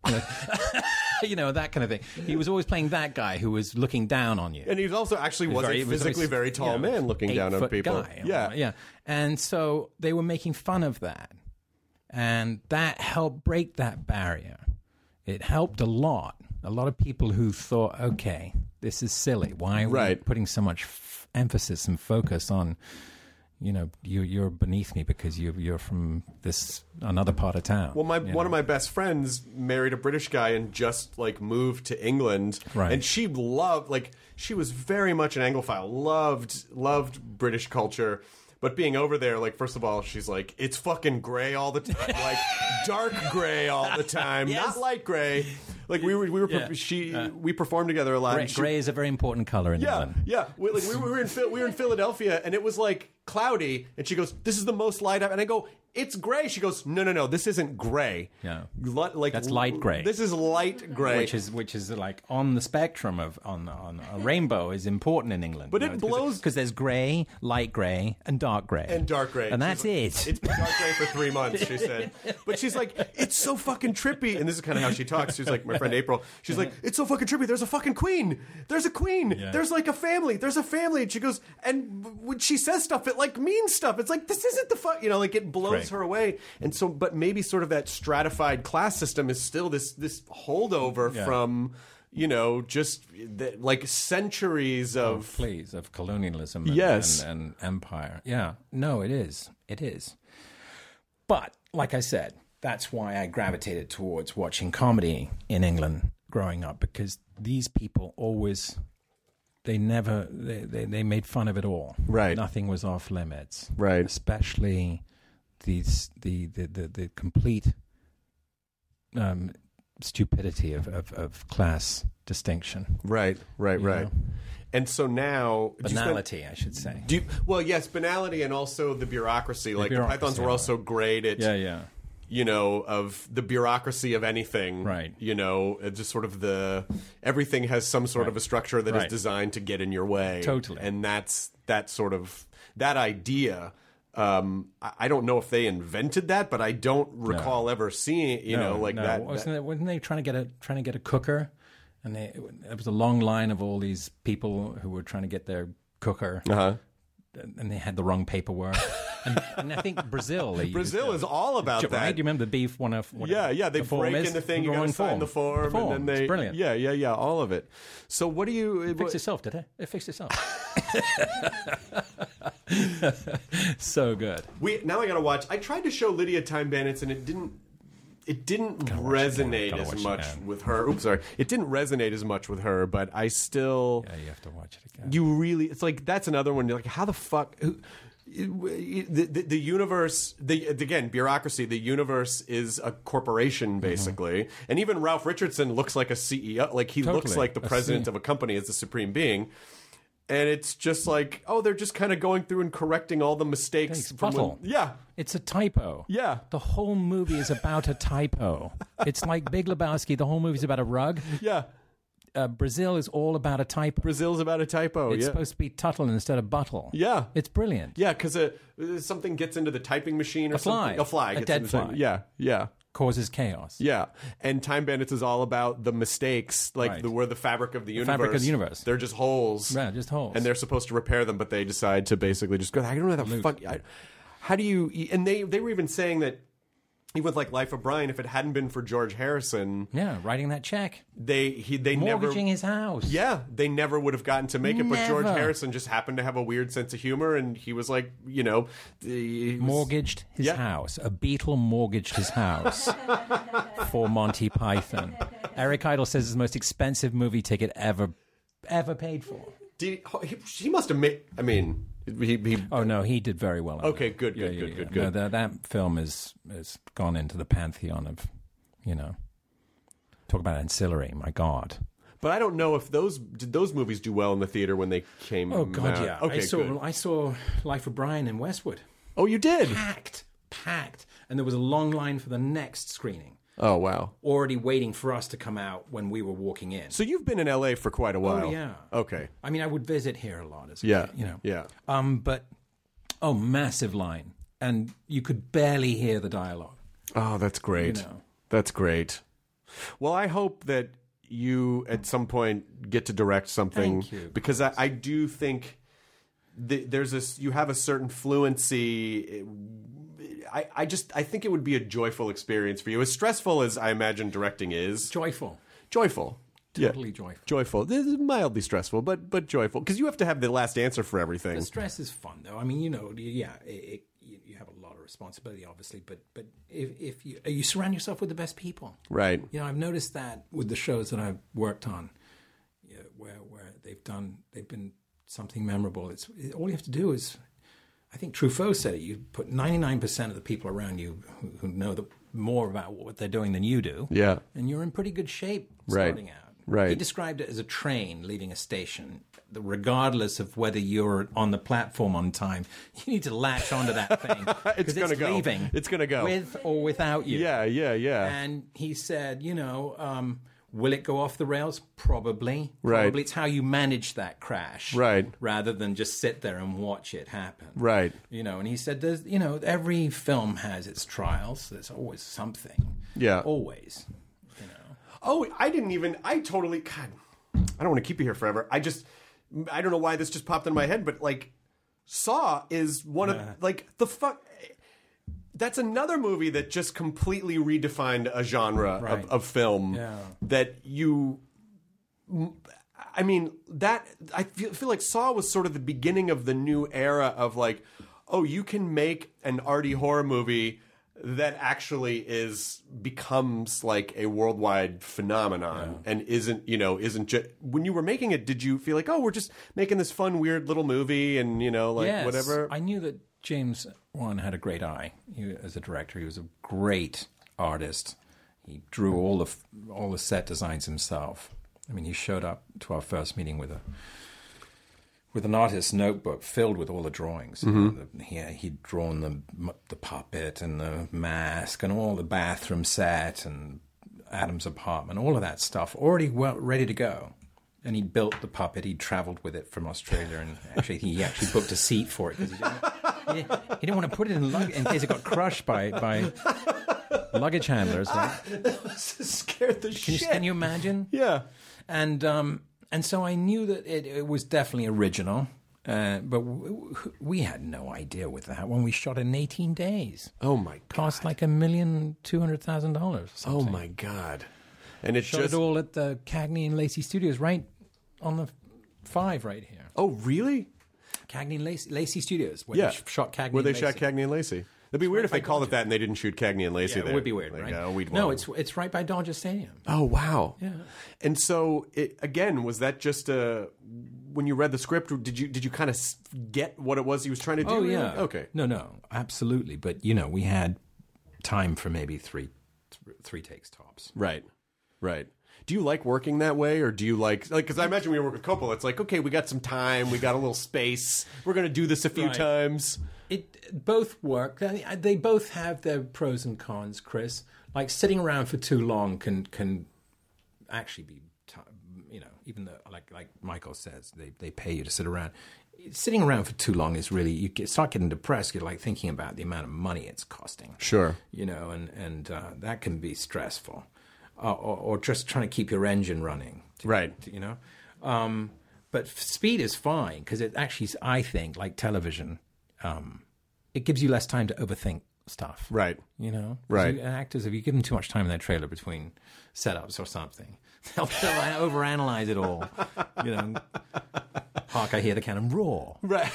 That kind of thing. He was always playing that guy who was looking down on you. And he also actually was a physically very tall man looking down on 8-foot people. Guy. Yeah. And so they were making fun of that. And that helped break that barrier. It helped a lot. A lot of people who thought, okay, this is silly. Why are we Right. putting so much emphasis and focus on, you're beneath me because you're from another part of town. Well, one of my best friends married a British guy and just like moved to England, Right. and she was very much an Anglophile, loved British culture. But being over there, like, first of all, she's like, it's fucking gray all the time, like dark gray all the time, not light gray. Like we performed together a lot. and Gray is a very important color in England. Yeah. We were in Philadelphia, and it was like cloudy, and she goes, "This is the most light up," and I go, "It's gray." She goes, "No, this isn't gray. Yeah. That's light gray. This is light gray, Which is like on the spectrum of on a rainbow is important in England. But it blows- because there's gray, light gray, and dark gray, and dark gray, and that's it. It's been dark gray for 3 months," she said. But she's like, "It's so fucking trippy," and this is kind of how she talks. She's like, my friend April. She's like, "It's so fucking trippy. There's a fucking queen. There's a queen. Yeah. There's like a family. There's a family." And she goes, and when she says stuff, it like means stuff. It's like, this isn't the fuck, like it blows Right. her away. And so, but maybe sort of that stratified class system is still this holdover Yeah. from, just like centuries of please, of colonialism and empire. Yeah, no, it is. But like I said, that's why I gravitated towards watching comedy in England growing up, because these people always, they made fun of it all. Right. Nothing was off limits. Right. Especially the complete stupidity of class distinction. Right. know? And so now Banality, I should say. Yes, banality, and also the bureaucracy. The Pythons were also great at of the bureaucracy of anything. Right. Just sort of everything has some sort of a structure that is designed to get in your way. Totally. And that's that sort of that idea. I don't know if they invented that, but I don't recall ever seeing that. Wasn't they trying to get a cooker? And it was a long line of all these people who were trying to get their cooker, and they had the wrong paperwork. and I think Brazil is all about that. Right? Do you remember the beef? They break in the thing. You got to sign the form, and then they. It's brilliant. Yeah, all of it. So what do you? It fixed itself, did it? It fixed itself. So good. Now I got to watch. I tried to show Lydia Time Bandits, and it didn't resonate as much with her. Oops, sorry. It didn't resonate as much with her, but I still. Yeah, you have to watch it again. You really. It's like that's another one. You're like, how the fuck. The universe, again, bureaucracy. The universe is a corporation, basically, and even Ralph Richardson looks like a CEO. Like he looks like the president of a company as the supreme being. And it's just like, they're just kind of going through and correcting all the mistakes. It's a typo. Yeah. The whole movie is about a typo. It's like Big Lebowski. The whole movie is about a rug. Yeah. Brazil is all about a typo. Brazil's about a typo, It's supposed to be Tuttle instead of Buttle. Yeah. It's brilliant. Yeah, because something gets into the typing machine or something. A fly. A dead fly. Yeah. Causes chaos. Yeah. And Time Bandits is all about the mistakes, we're the fabric of the universe. Fabric of the universe. They're just holes. Yeah, just holes. And they're supposed to repair them, but they decide to basically just go, I don't know how the fuck. How do you. And they were even saying that, even with Life of Brian, if it hadn't been for George Harrison, writing that check, they mortgaging his house, they never would have gotten to make it. But George Harrison just happened to have a weird sense of humor, and he was mortgaged his house. A Beatle mortgaged his house for Monty Python. Eric Idle says it's the most expensive movie ticket ever paid for. He must have made. I mean. He did very well. Okay, good. No, that film has gone into the pantheon of, talk about ancillary. My God. But I don't know if did those movies do well in the theater when they came. Oh God, out? yeah. Okay, I saw Life of Brian in Westwood. Oh, you did? Packed, and there was a long line for the next screening. Oh, wow. Already waiting for us to come out when we were walking in. So you've been in L.A. for quite a while. Oh, yeah. Okay. I mean, I would visit here a lot. Yeah. But, massive line. And you could barely hear the dialogue. Oh, that's great. That's great. Well, I hope that you, at some point, get to direct something. Thank you. Because I do think you have a certain fluency. I think it would be a joyful experience for you. As stressful as I imagine directing is. Joyful. Totally joyful. Joyful. This is mildly stressful, but joyful. Because you have to have the last answer for everything. The stress is fun, though. I mean, you have a lot of responsibility, obviously. But if you surround yourself with the best people. Right. I've noticed that with the shows that I've worked on, where they've been something memorable. All you have to do is... I think Truffaut said it. You put 99% of the people around you who know more about what they're doing than you do. Yeah. And you're in pretty good shape starting out. Right. He described it as a train leaving a station. Regardless of whether you're on the platform on time, you need to latch onto that thing. It's going to go. Leaving. It's going to go. With or without you. Yeah. And he said, will it go off the rails? Probably. Right. Probably. It's how you manage that crash. Right. Rather than just sit there and watch it happen. Right. And he said, there's, every film has its trials. There's always something. Yeah. Always. Oh, I totally, God, I don't want to keep you here forever. I don't know why this just popped in my head, but Saw is one of, the fuck. That's another movie that just completely redefined a genre of film that I mean, that I feel like Saw was sort of the beginning of the new era of like, oh, you can make an arty horror movie that actually becomes like a worldwide phenomenon and isn't just when you were making it, did you feel like, oh, we're just making this fun, weird little movie and Yes, whatever? I knew that James Wan had a great eye as a director. He was a great artist. He drew all the set designs himself. I mean, he showed up to our first meeting with an artist's notebook filled with all the drawings. He'd drawn the puppet and the mask and all the bathroom set and Adam's apartment, all of that stuff already ready to go. And he'd built the puppet. He'd traveled with it from Australia, and he actually booked a seat for it because he didn't want to put it in case it got crushed by luggage handlers. Right? Scared the shit. Can you imagine? Yeah. And so I knew that it was definitely original, but we had no idea with that when we shot it in 18 days. Oh my God! Cost like $1,200,000. Oh my God! And it shot just it all at the Cagney and Lacey Studios, right on the 5 right here. Oh really? Cagney and Lacey Studios. Where they shot Cagney. Where they and shot Lacey. Cagney and Lacey. It'd be weird if they called it that and they didn't shoot Cagney and Lacey Yeah, there. it would be weird, like, right? No, it's right by Dodger Stadium. Oh wow! Yeah. And so, was that just when you read the script? Did you kind of get what it was he was trying to do? Oh yeah. Okay. No, absolutely. But we had time for maybe three takes tops. Right. Do you like working that way, or do you like because I imagine when you work with Coppola, it's like, okay, we got some time, we got a little space, we're going to do this a few times. It both work. They both have their pros and cons, Chris. Like sitting around for too long can actually be, even though like Michael says, they pay you to sit around. Sitting around for too long is really, you start getting depressed. You're like thinking about the amount of money it's costing. Sure. And that can be stressful. Or just trying to keep your engine running. Right. But speed is fine because it actually, I think, like television, it gives you less time to overthink stuff. Right. Right. Actors, if you give them too much time in their trailer between setups or something, they'll overanalyze it all. Hark, I hear the cannon roar. Right.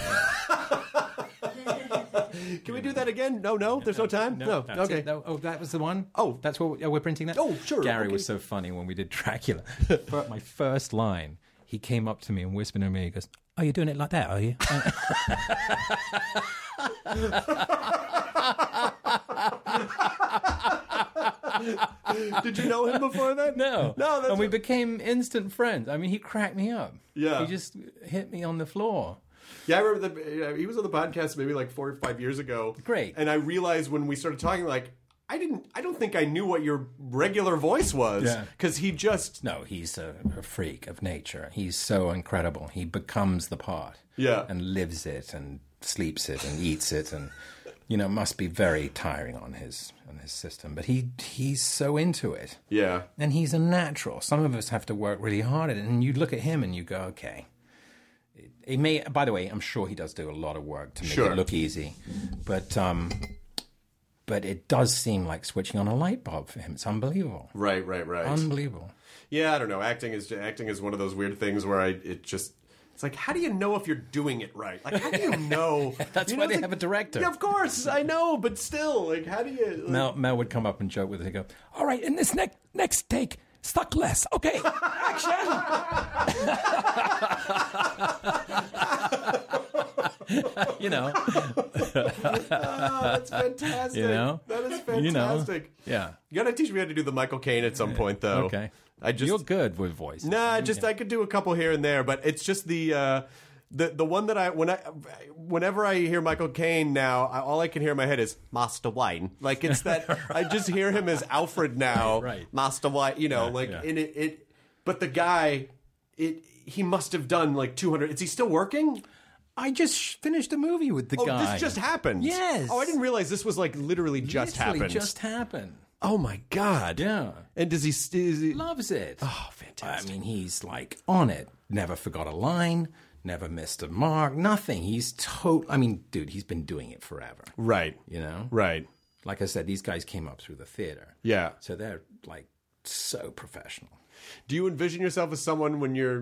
Can we do that again? No, there's no time? No. Okay. Oh, that was the one? Oh. That's what we're printing that? Oh, sure. Gary was so funny when we did Dracula. My first line, he came up to me and whispered to me, he goes, "Oh, you're doing it like that, are you?" Did you know him before that? No. That's and we became instant friends. I mean, he cracked me up. Yeah. He just hit me on the floor. Yeah, I remember he was on the podcast maybe like 4 or 5 years ago. Great. And I realized when we started talking, like, I don't think I knew what your regular voice was. Yeah. Because he just... No, he's a freak of nature. He's so incredible. He becomes the part. Yeah. And lives it and sleeps it and eats it and, must be very tiring on his system. But he's so into it. Yeah. And he's a natural. Some of us have to work really hard at it. And you look at him and you go, okay. It may, by the way, I'm sure he does do a lot of work to make it look easy. But it does seem like switching on a light bulb for him. It's unbelievable. Right. Unbelievable. Yeah, I don't know. Acting is one of those weird things where it's like, how do you know if you're doing it right? Like, how do you know? That's why they have a director. Yeah, of course, I know, but still, like, how do you... Like... Mel would come up and joke with it. He'd go, "All right, in this next take, stuck less. Okay, action!" That's fantastic. That is fantastic. Yeah. You gotta teach me how to do the Michael Caine at some point, though. Okay. You're good with voice. Nah, I could do a couple here and there, but it's just the one that whenever I hear Michael Caine now, all I can hear in my head is Master Wayne. Like it's that right. I just hear him as Alfred now, right? Master Wayne, in it. But the guy, he must have done like 200. Is he still working? I just finished a movie with the guy. This just happened. Yes. Oh, I didn't realize this was like literally just happened. Oh my God. Yeah. And does he loves it? Oh, fantastic. I mean, he's like on it. Never forgot a line. Never missed a mark. Nothing. He's I mean, dude, he's been doing it forever. Right. Right. Like I said, these guys came up through the theater. Yeah. So they're like so professional. Do you envision yourself as someone when you're,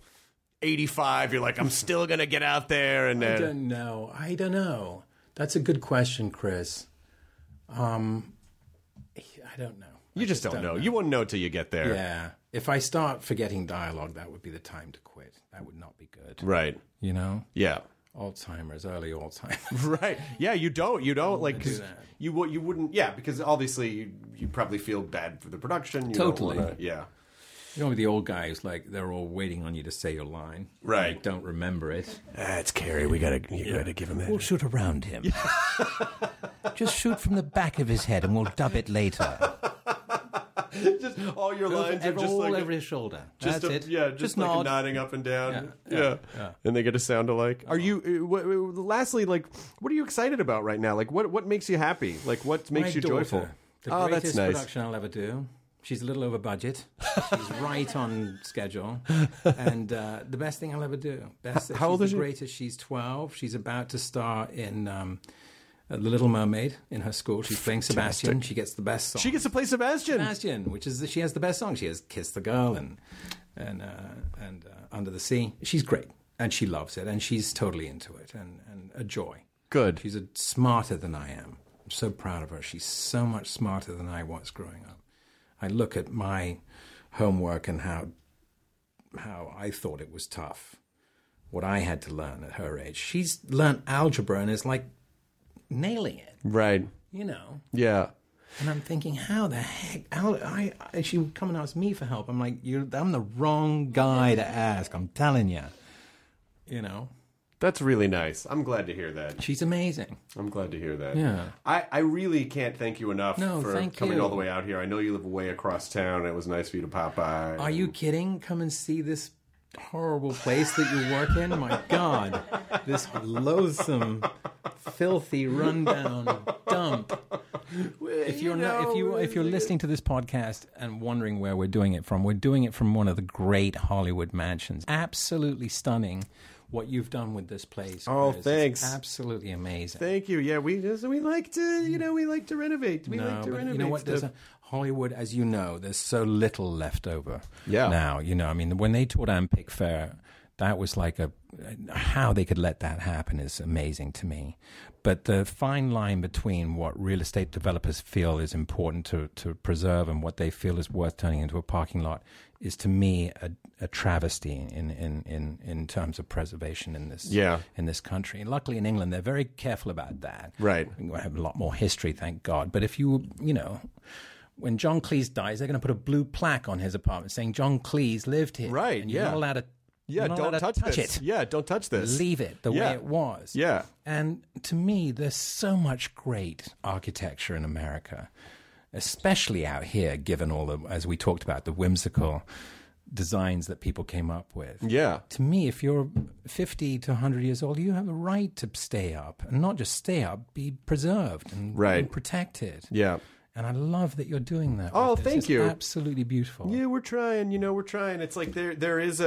85, you're like, I'm still going to get out there? And I don't know. That's a good question, Chris. I don't know. You just don't know. You won't know till you get there. Yeah. If I start forgetting dialogue, that would be the time to quit. That would not be good. Right. Yeah. Alzheimer's, early Alzheimer's. Right. Yeah, you don't like, cause you wouldn't, because obviously you probably feel bad for the production. You Totally. Don't wanna, yeah. You know, the old guys, like, they're all waiting on you to say your line. Right. Like, don't remember it. It's Carrie. You gotta give him that. We'll shoot around him. Just shoot from the back of his head and we'll dub it later. Just all your lines are just all like over his shoulder. Just That's it. Yeah, just like nod. nodding up and down. Yeah. And they get to sound alike. Are you? Lastly, like, what are you excited about right now? Like, what makes you happy? Like, what makes you joyful? The Oh, that's greatest nice. production I'll ever do. She's a little over budget. She's right on schedule. And the best thing I'll ever do. How old is she? The greatest. She's 12. She's about to star in The Little Mermaid in her school. She's playing Sebastian. She gets the best song. She gets to play Sebastian. Which is she has the best song. She has "Kiss the Girl" and "Under the Sea." She's great, and she loves it, and she's totally into it, and a joy. Good. She's smarter than I am. I'm so proud of her. She's so much smarter than I was growing up. I look at my homework and how I thought it was tough, what I had to learn at her age. She's learned algebra and is like nailing it. Right. Yeah. And I'm thinking, how the heck? She would come and ask me for help. I'm like, I'm the wrong guy to ask. I'm telling you. That's really nice. I'm glad to hear that. She's amazing. I'm glad to hear that. Yeah. I really can't thank you enough for thank coming you. all the way out here. I know you live way across town. It was nice for you to pop by. Are you kidding? Come and see this horrible place that you work in. My God, this loathsome, filthy, rundown dump. If you're listening to this podcast and wondering where we're doing it from one of the great Hollywood mansions. Absolutely stunning. What you've done with this place. Oh, Chris. thanks. It's absolutely amazing. Thank you. Yeah, we like to, we like to renovate. We like to renovate. You know what? Stuff. Hollywood, as you know, there's so little left over. Yeah. Now, I mean, when they toured on Pickfair, that was like how they could let that happen is amazing to me. But the fine line between what real estate developers feel is important to preserve and what they feel is worth turning into a parking lot is, to me, a travesty in terms of preservation in this country. And luckily in England, they're very careful about that. Right. We have a lot more history, thank God. But if when John Cleese dies, they're going to put a blue plaque on his apartment saying John Cleese lived here. Right, and you're not allowed to. Yeah, don't touch this. it. Yeah, don't touch this. Leave it the way it was. Yeah. And to me, there's so much great architecture in America, especially out here, given all the, as we talked about, the whimsical designs that people came up with. Yeah. To me, if you're 50 to 100 years old, you have a right to stay up. And not just stay up, be preserved and protected. Yeah. And I love that you're doing that. Oh, with this. thank you. Absolutely beautiful. Yeah, we're trying. We're trying. It's like there is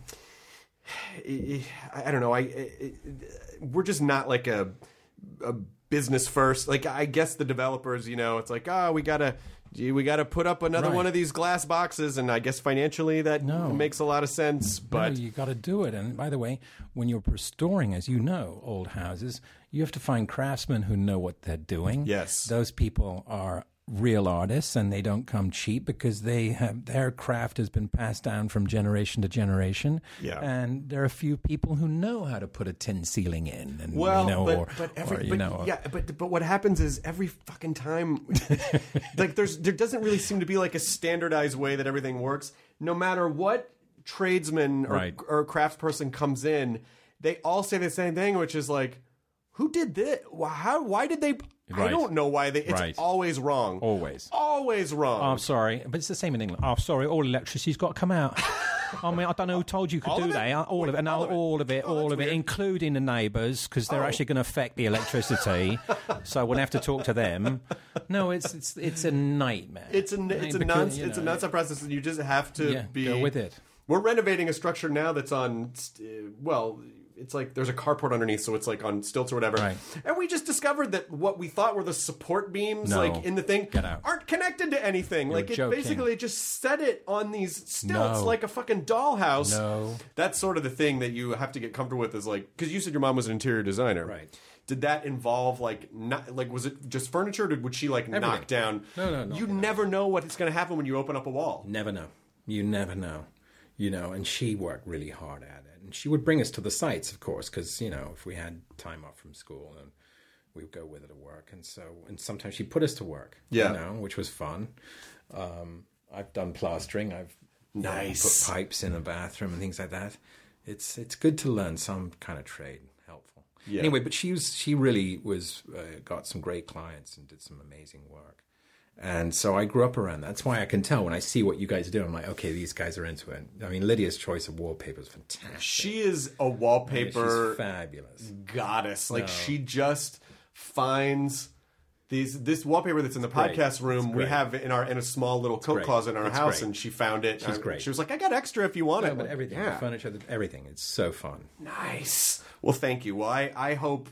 I don't know. We're just not like a business first. Like, I guess the developers, it's like, we gotta put up another one of these glass boxes, and I guess financially that makes a lot of sense. But you got to do it. And by the way, when you're restoring, as you know, old houses, you have to find craftsmen who know what they're doing. Yes, those people are real artists, and they don't come cheap because their craft has been passed down from generation to generation. Yeah. And there are a few people who know how to put a tin ceiling in. And, but what happens is every fucking time, like there doesn't really seem to be like a standardized way that everything works. No matter what tradesman or craftsperson comes in, they all say the same thing, which is like, who did this? Why did they? I don't know why they. It's always wrong. Always wrong. Oh, I'm sorry, but it's the same in England. Oh, sorry, all electricity's got to come out. I mean, I don't know who told you could do that. All of it. No, all of it, including the neighbours, because they're actually going to affect the electricity. So we'll have to talk to them. No, it's a nightmare. It's a nonstop process, and you just have to go with it. We're renovating a structure now that's on it's like there's a carport underneath, so it's like on stilts or whatever. Right. And we just discovered that what we thought were the support beams, No. like in the thing, Get out. aren't connected to anything. You're like it joking. basically just set it on these stilts No. like a fucking dollhouse. No. That's sort of the thing that you have to get comfortable with. Is like because you said your mom was an interior designer, Right. Did that involve was it just furniture? Or would she knock down? No. You never know what's going to happen when you open up a wall. Never know. You never know. And she worked really hard at it. And she would bring us to the sites, of course, because, if we had time off from school, and we would go with her to work. And sometimes she put us to work, which was fun. I've done plastering. I've Nice. put pipes in a bathroom and things like that. It's good to learn some kind of trade. Helpful. Yeah. Anyway, but she really was got some great clients and did some amazing work. And so I grew up around that. That's why I can tell when I see what you guys do. I'm like, okay, these guys are into it. I mean, Lydia's choice of wallpaper is fantastic. She is a wallpaper She's fabulous. goddess. Like she just finds this wallpaper that's in the great. podcast room. It's We great. have in a small little coat great. closet in our It's house, great. and she found it. She's great. She was like, "I got extra if you want it." But everything, Yeah. the furniture, everything. It's so fun. Nice. Well, thank you. Well, I hope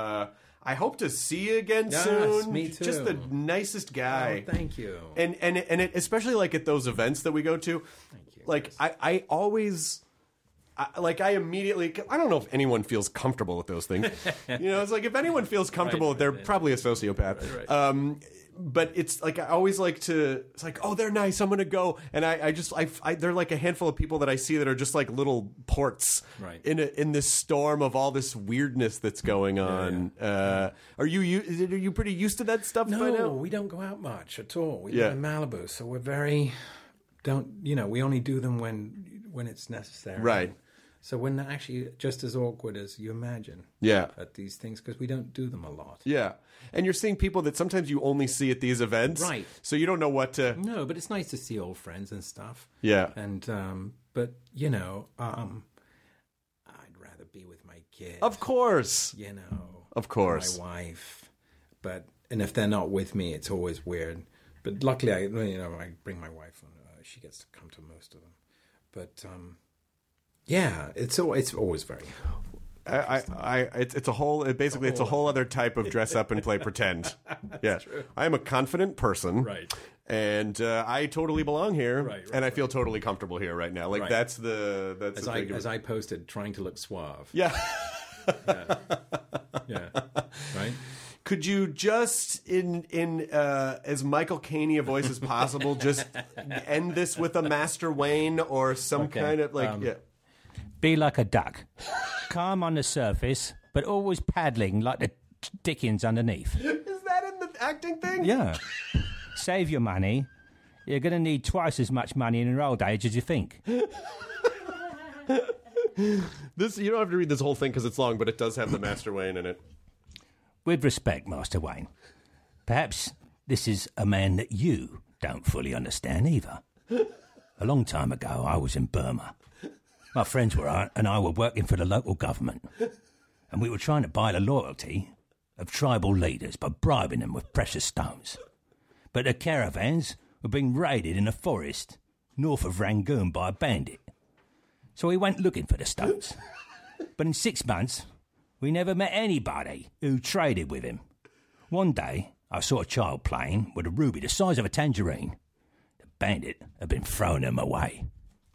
to see you again Yes, soon. me too. Just the nicest guy. Oh, thank you. And it, especially like at those events that we go to. Thank you. Like I always. I immediately. I don't know if anyone feels comfortable with those things. It's like if anyone feels comfortable, they're probably a sociopath. Right. But it's like I always like to. It's like, oh, they're nice. I'm gonna go, and I they're like a handful of people that I see that are just like little ports Right. in this storm of all this weirdness that's going on. Are you pretty used to that stuff by No, now? we don't go out much at all. We Yeah. live in Malibu, so we're we only do them when it's necessary. Right. So we're not actually just as awkward as you imagine Yeah. at these things because we don't do them a lot. Yeah. And you're seeing people that sometimes you only see at these events. Right. So you don't know what to. No, but it's nice to see old friends and stuff. Yeah. And I'd rather be with my kids. Of course. Of course. My wife. And if they're not with me, it's always weird. But luckily, I bring my wife, and she gets to come to most of them. But it's always very. It's a whole. It's a whole other type of dress up and play pretend. Yeah. I am a confident person. Right. And I totally belong here. Right, and I feel totally comfortable here right now. Like Right. that's the thing. As I posted, trying to look suave. Yeah. Yeah. Right. Could you just, in as Michael Caine a voice as possible, just end this with a Master Wayne or some kind of yeah. Be like a duck. Calm on the surface, but always paddling like the Dickens underneath. Is that in the acting thing? Yeah. Save your money. You're going to need twice as much money in your old age as you think. This you don't have to read this whole thing because it's long, but it does have the Master Wayne in it. With respect, Master Wayne, perhaps this is a man that you don't fully understand either. A long time ago, I was in Burma. My friends and I were working for the local government, and we were trying to buy the loyalty of tribal leaders by bribing them with precious stones. But the caravans were being raided in a forest north of Rangoon by a bandit. So we went looking for the stones. But in 6 months, we never met anybody who traded with him. One day, I saw a child playing with a ruby the size of a tangerine. The bandit had been throwing them away.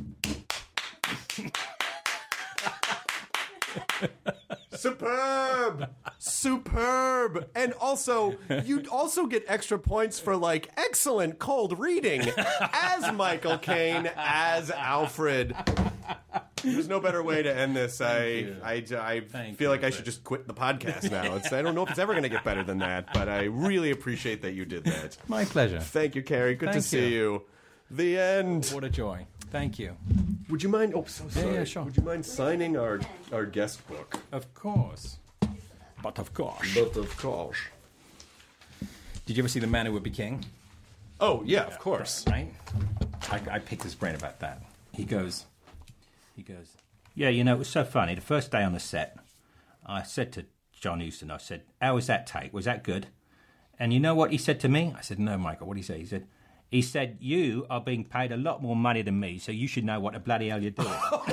Superb. And also, you'd also get extra points for like excellent cold reading as Michael Caine as Alfred. There's no better way to end this. I feel like I should just quit the podcast now. I don't know if it's ever going to get better than that, but I really appreciate that you did that. My pleasure. Thank you, Carrie. Good to Thank see you. The end. What a joy. Thank you. Would you mind? Oh, so sorry. Yeah, sure. Would you mind signing our guest book? Of course. But of course. But of course. Did you ever see The Man Who Would Be King? Oh yeah, of course. Right? I picked his brain about that. He goes, Yeah, it was so funny. The first day on the set, I said to John Huston, I said, how was that take? Was that good? And you know what he said to me? I said, no, Michael. What did he say? He said, He said, you are being paid a lot more money than me, so you should know what the bloody hell you're doing.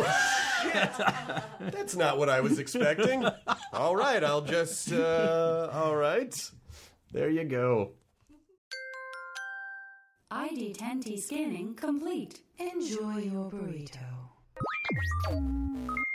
That's not what I was expecting. All right, I'll just, all right. There you go. ID10T scanning complete. Enjoy your burrito.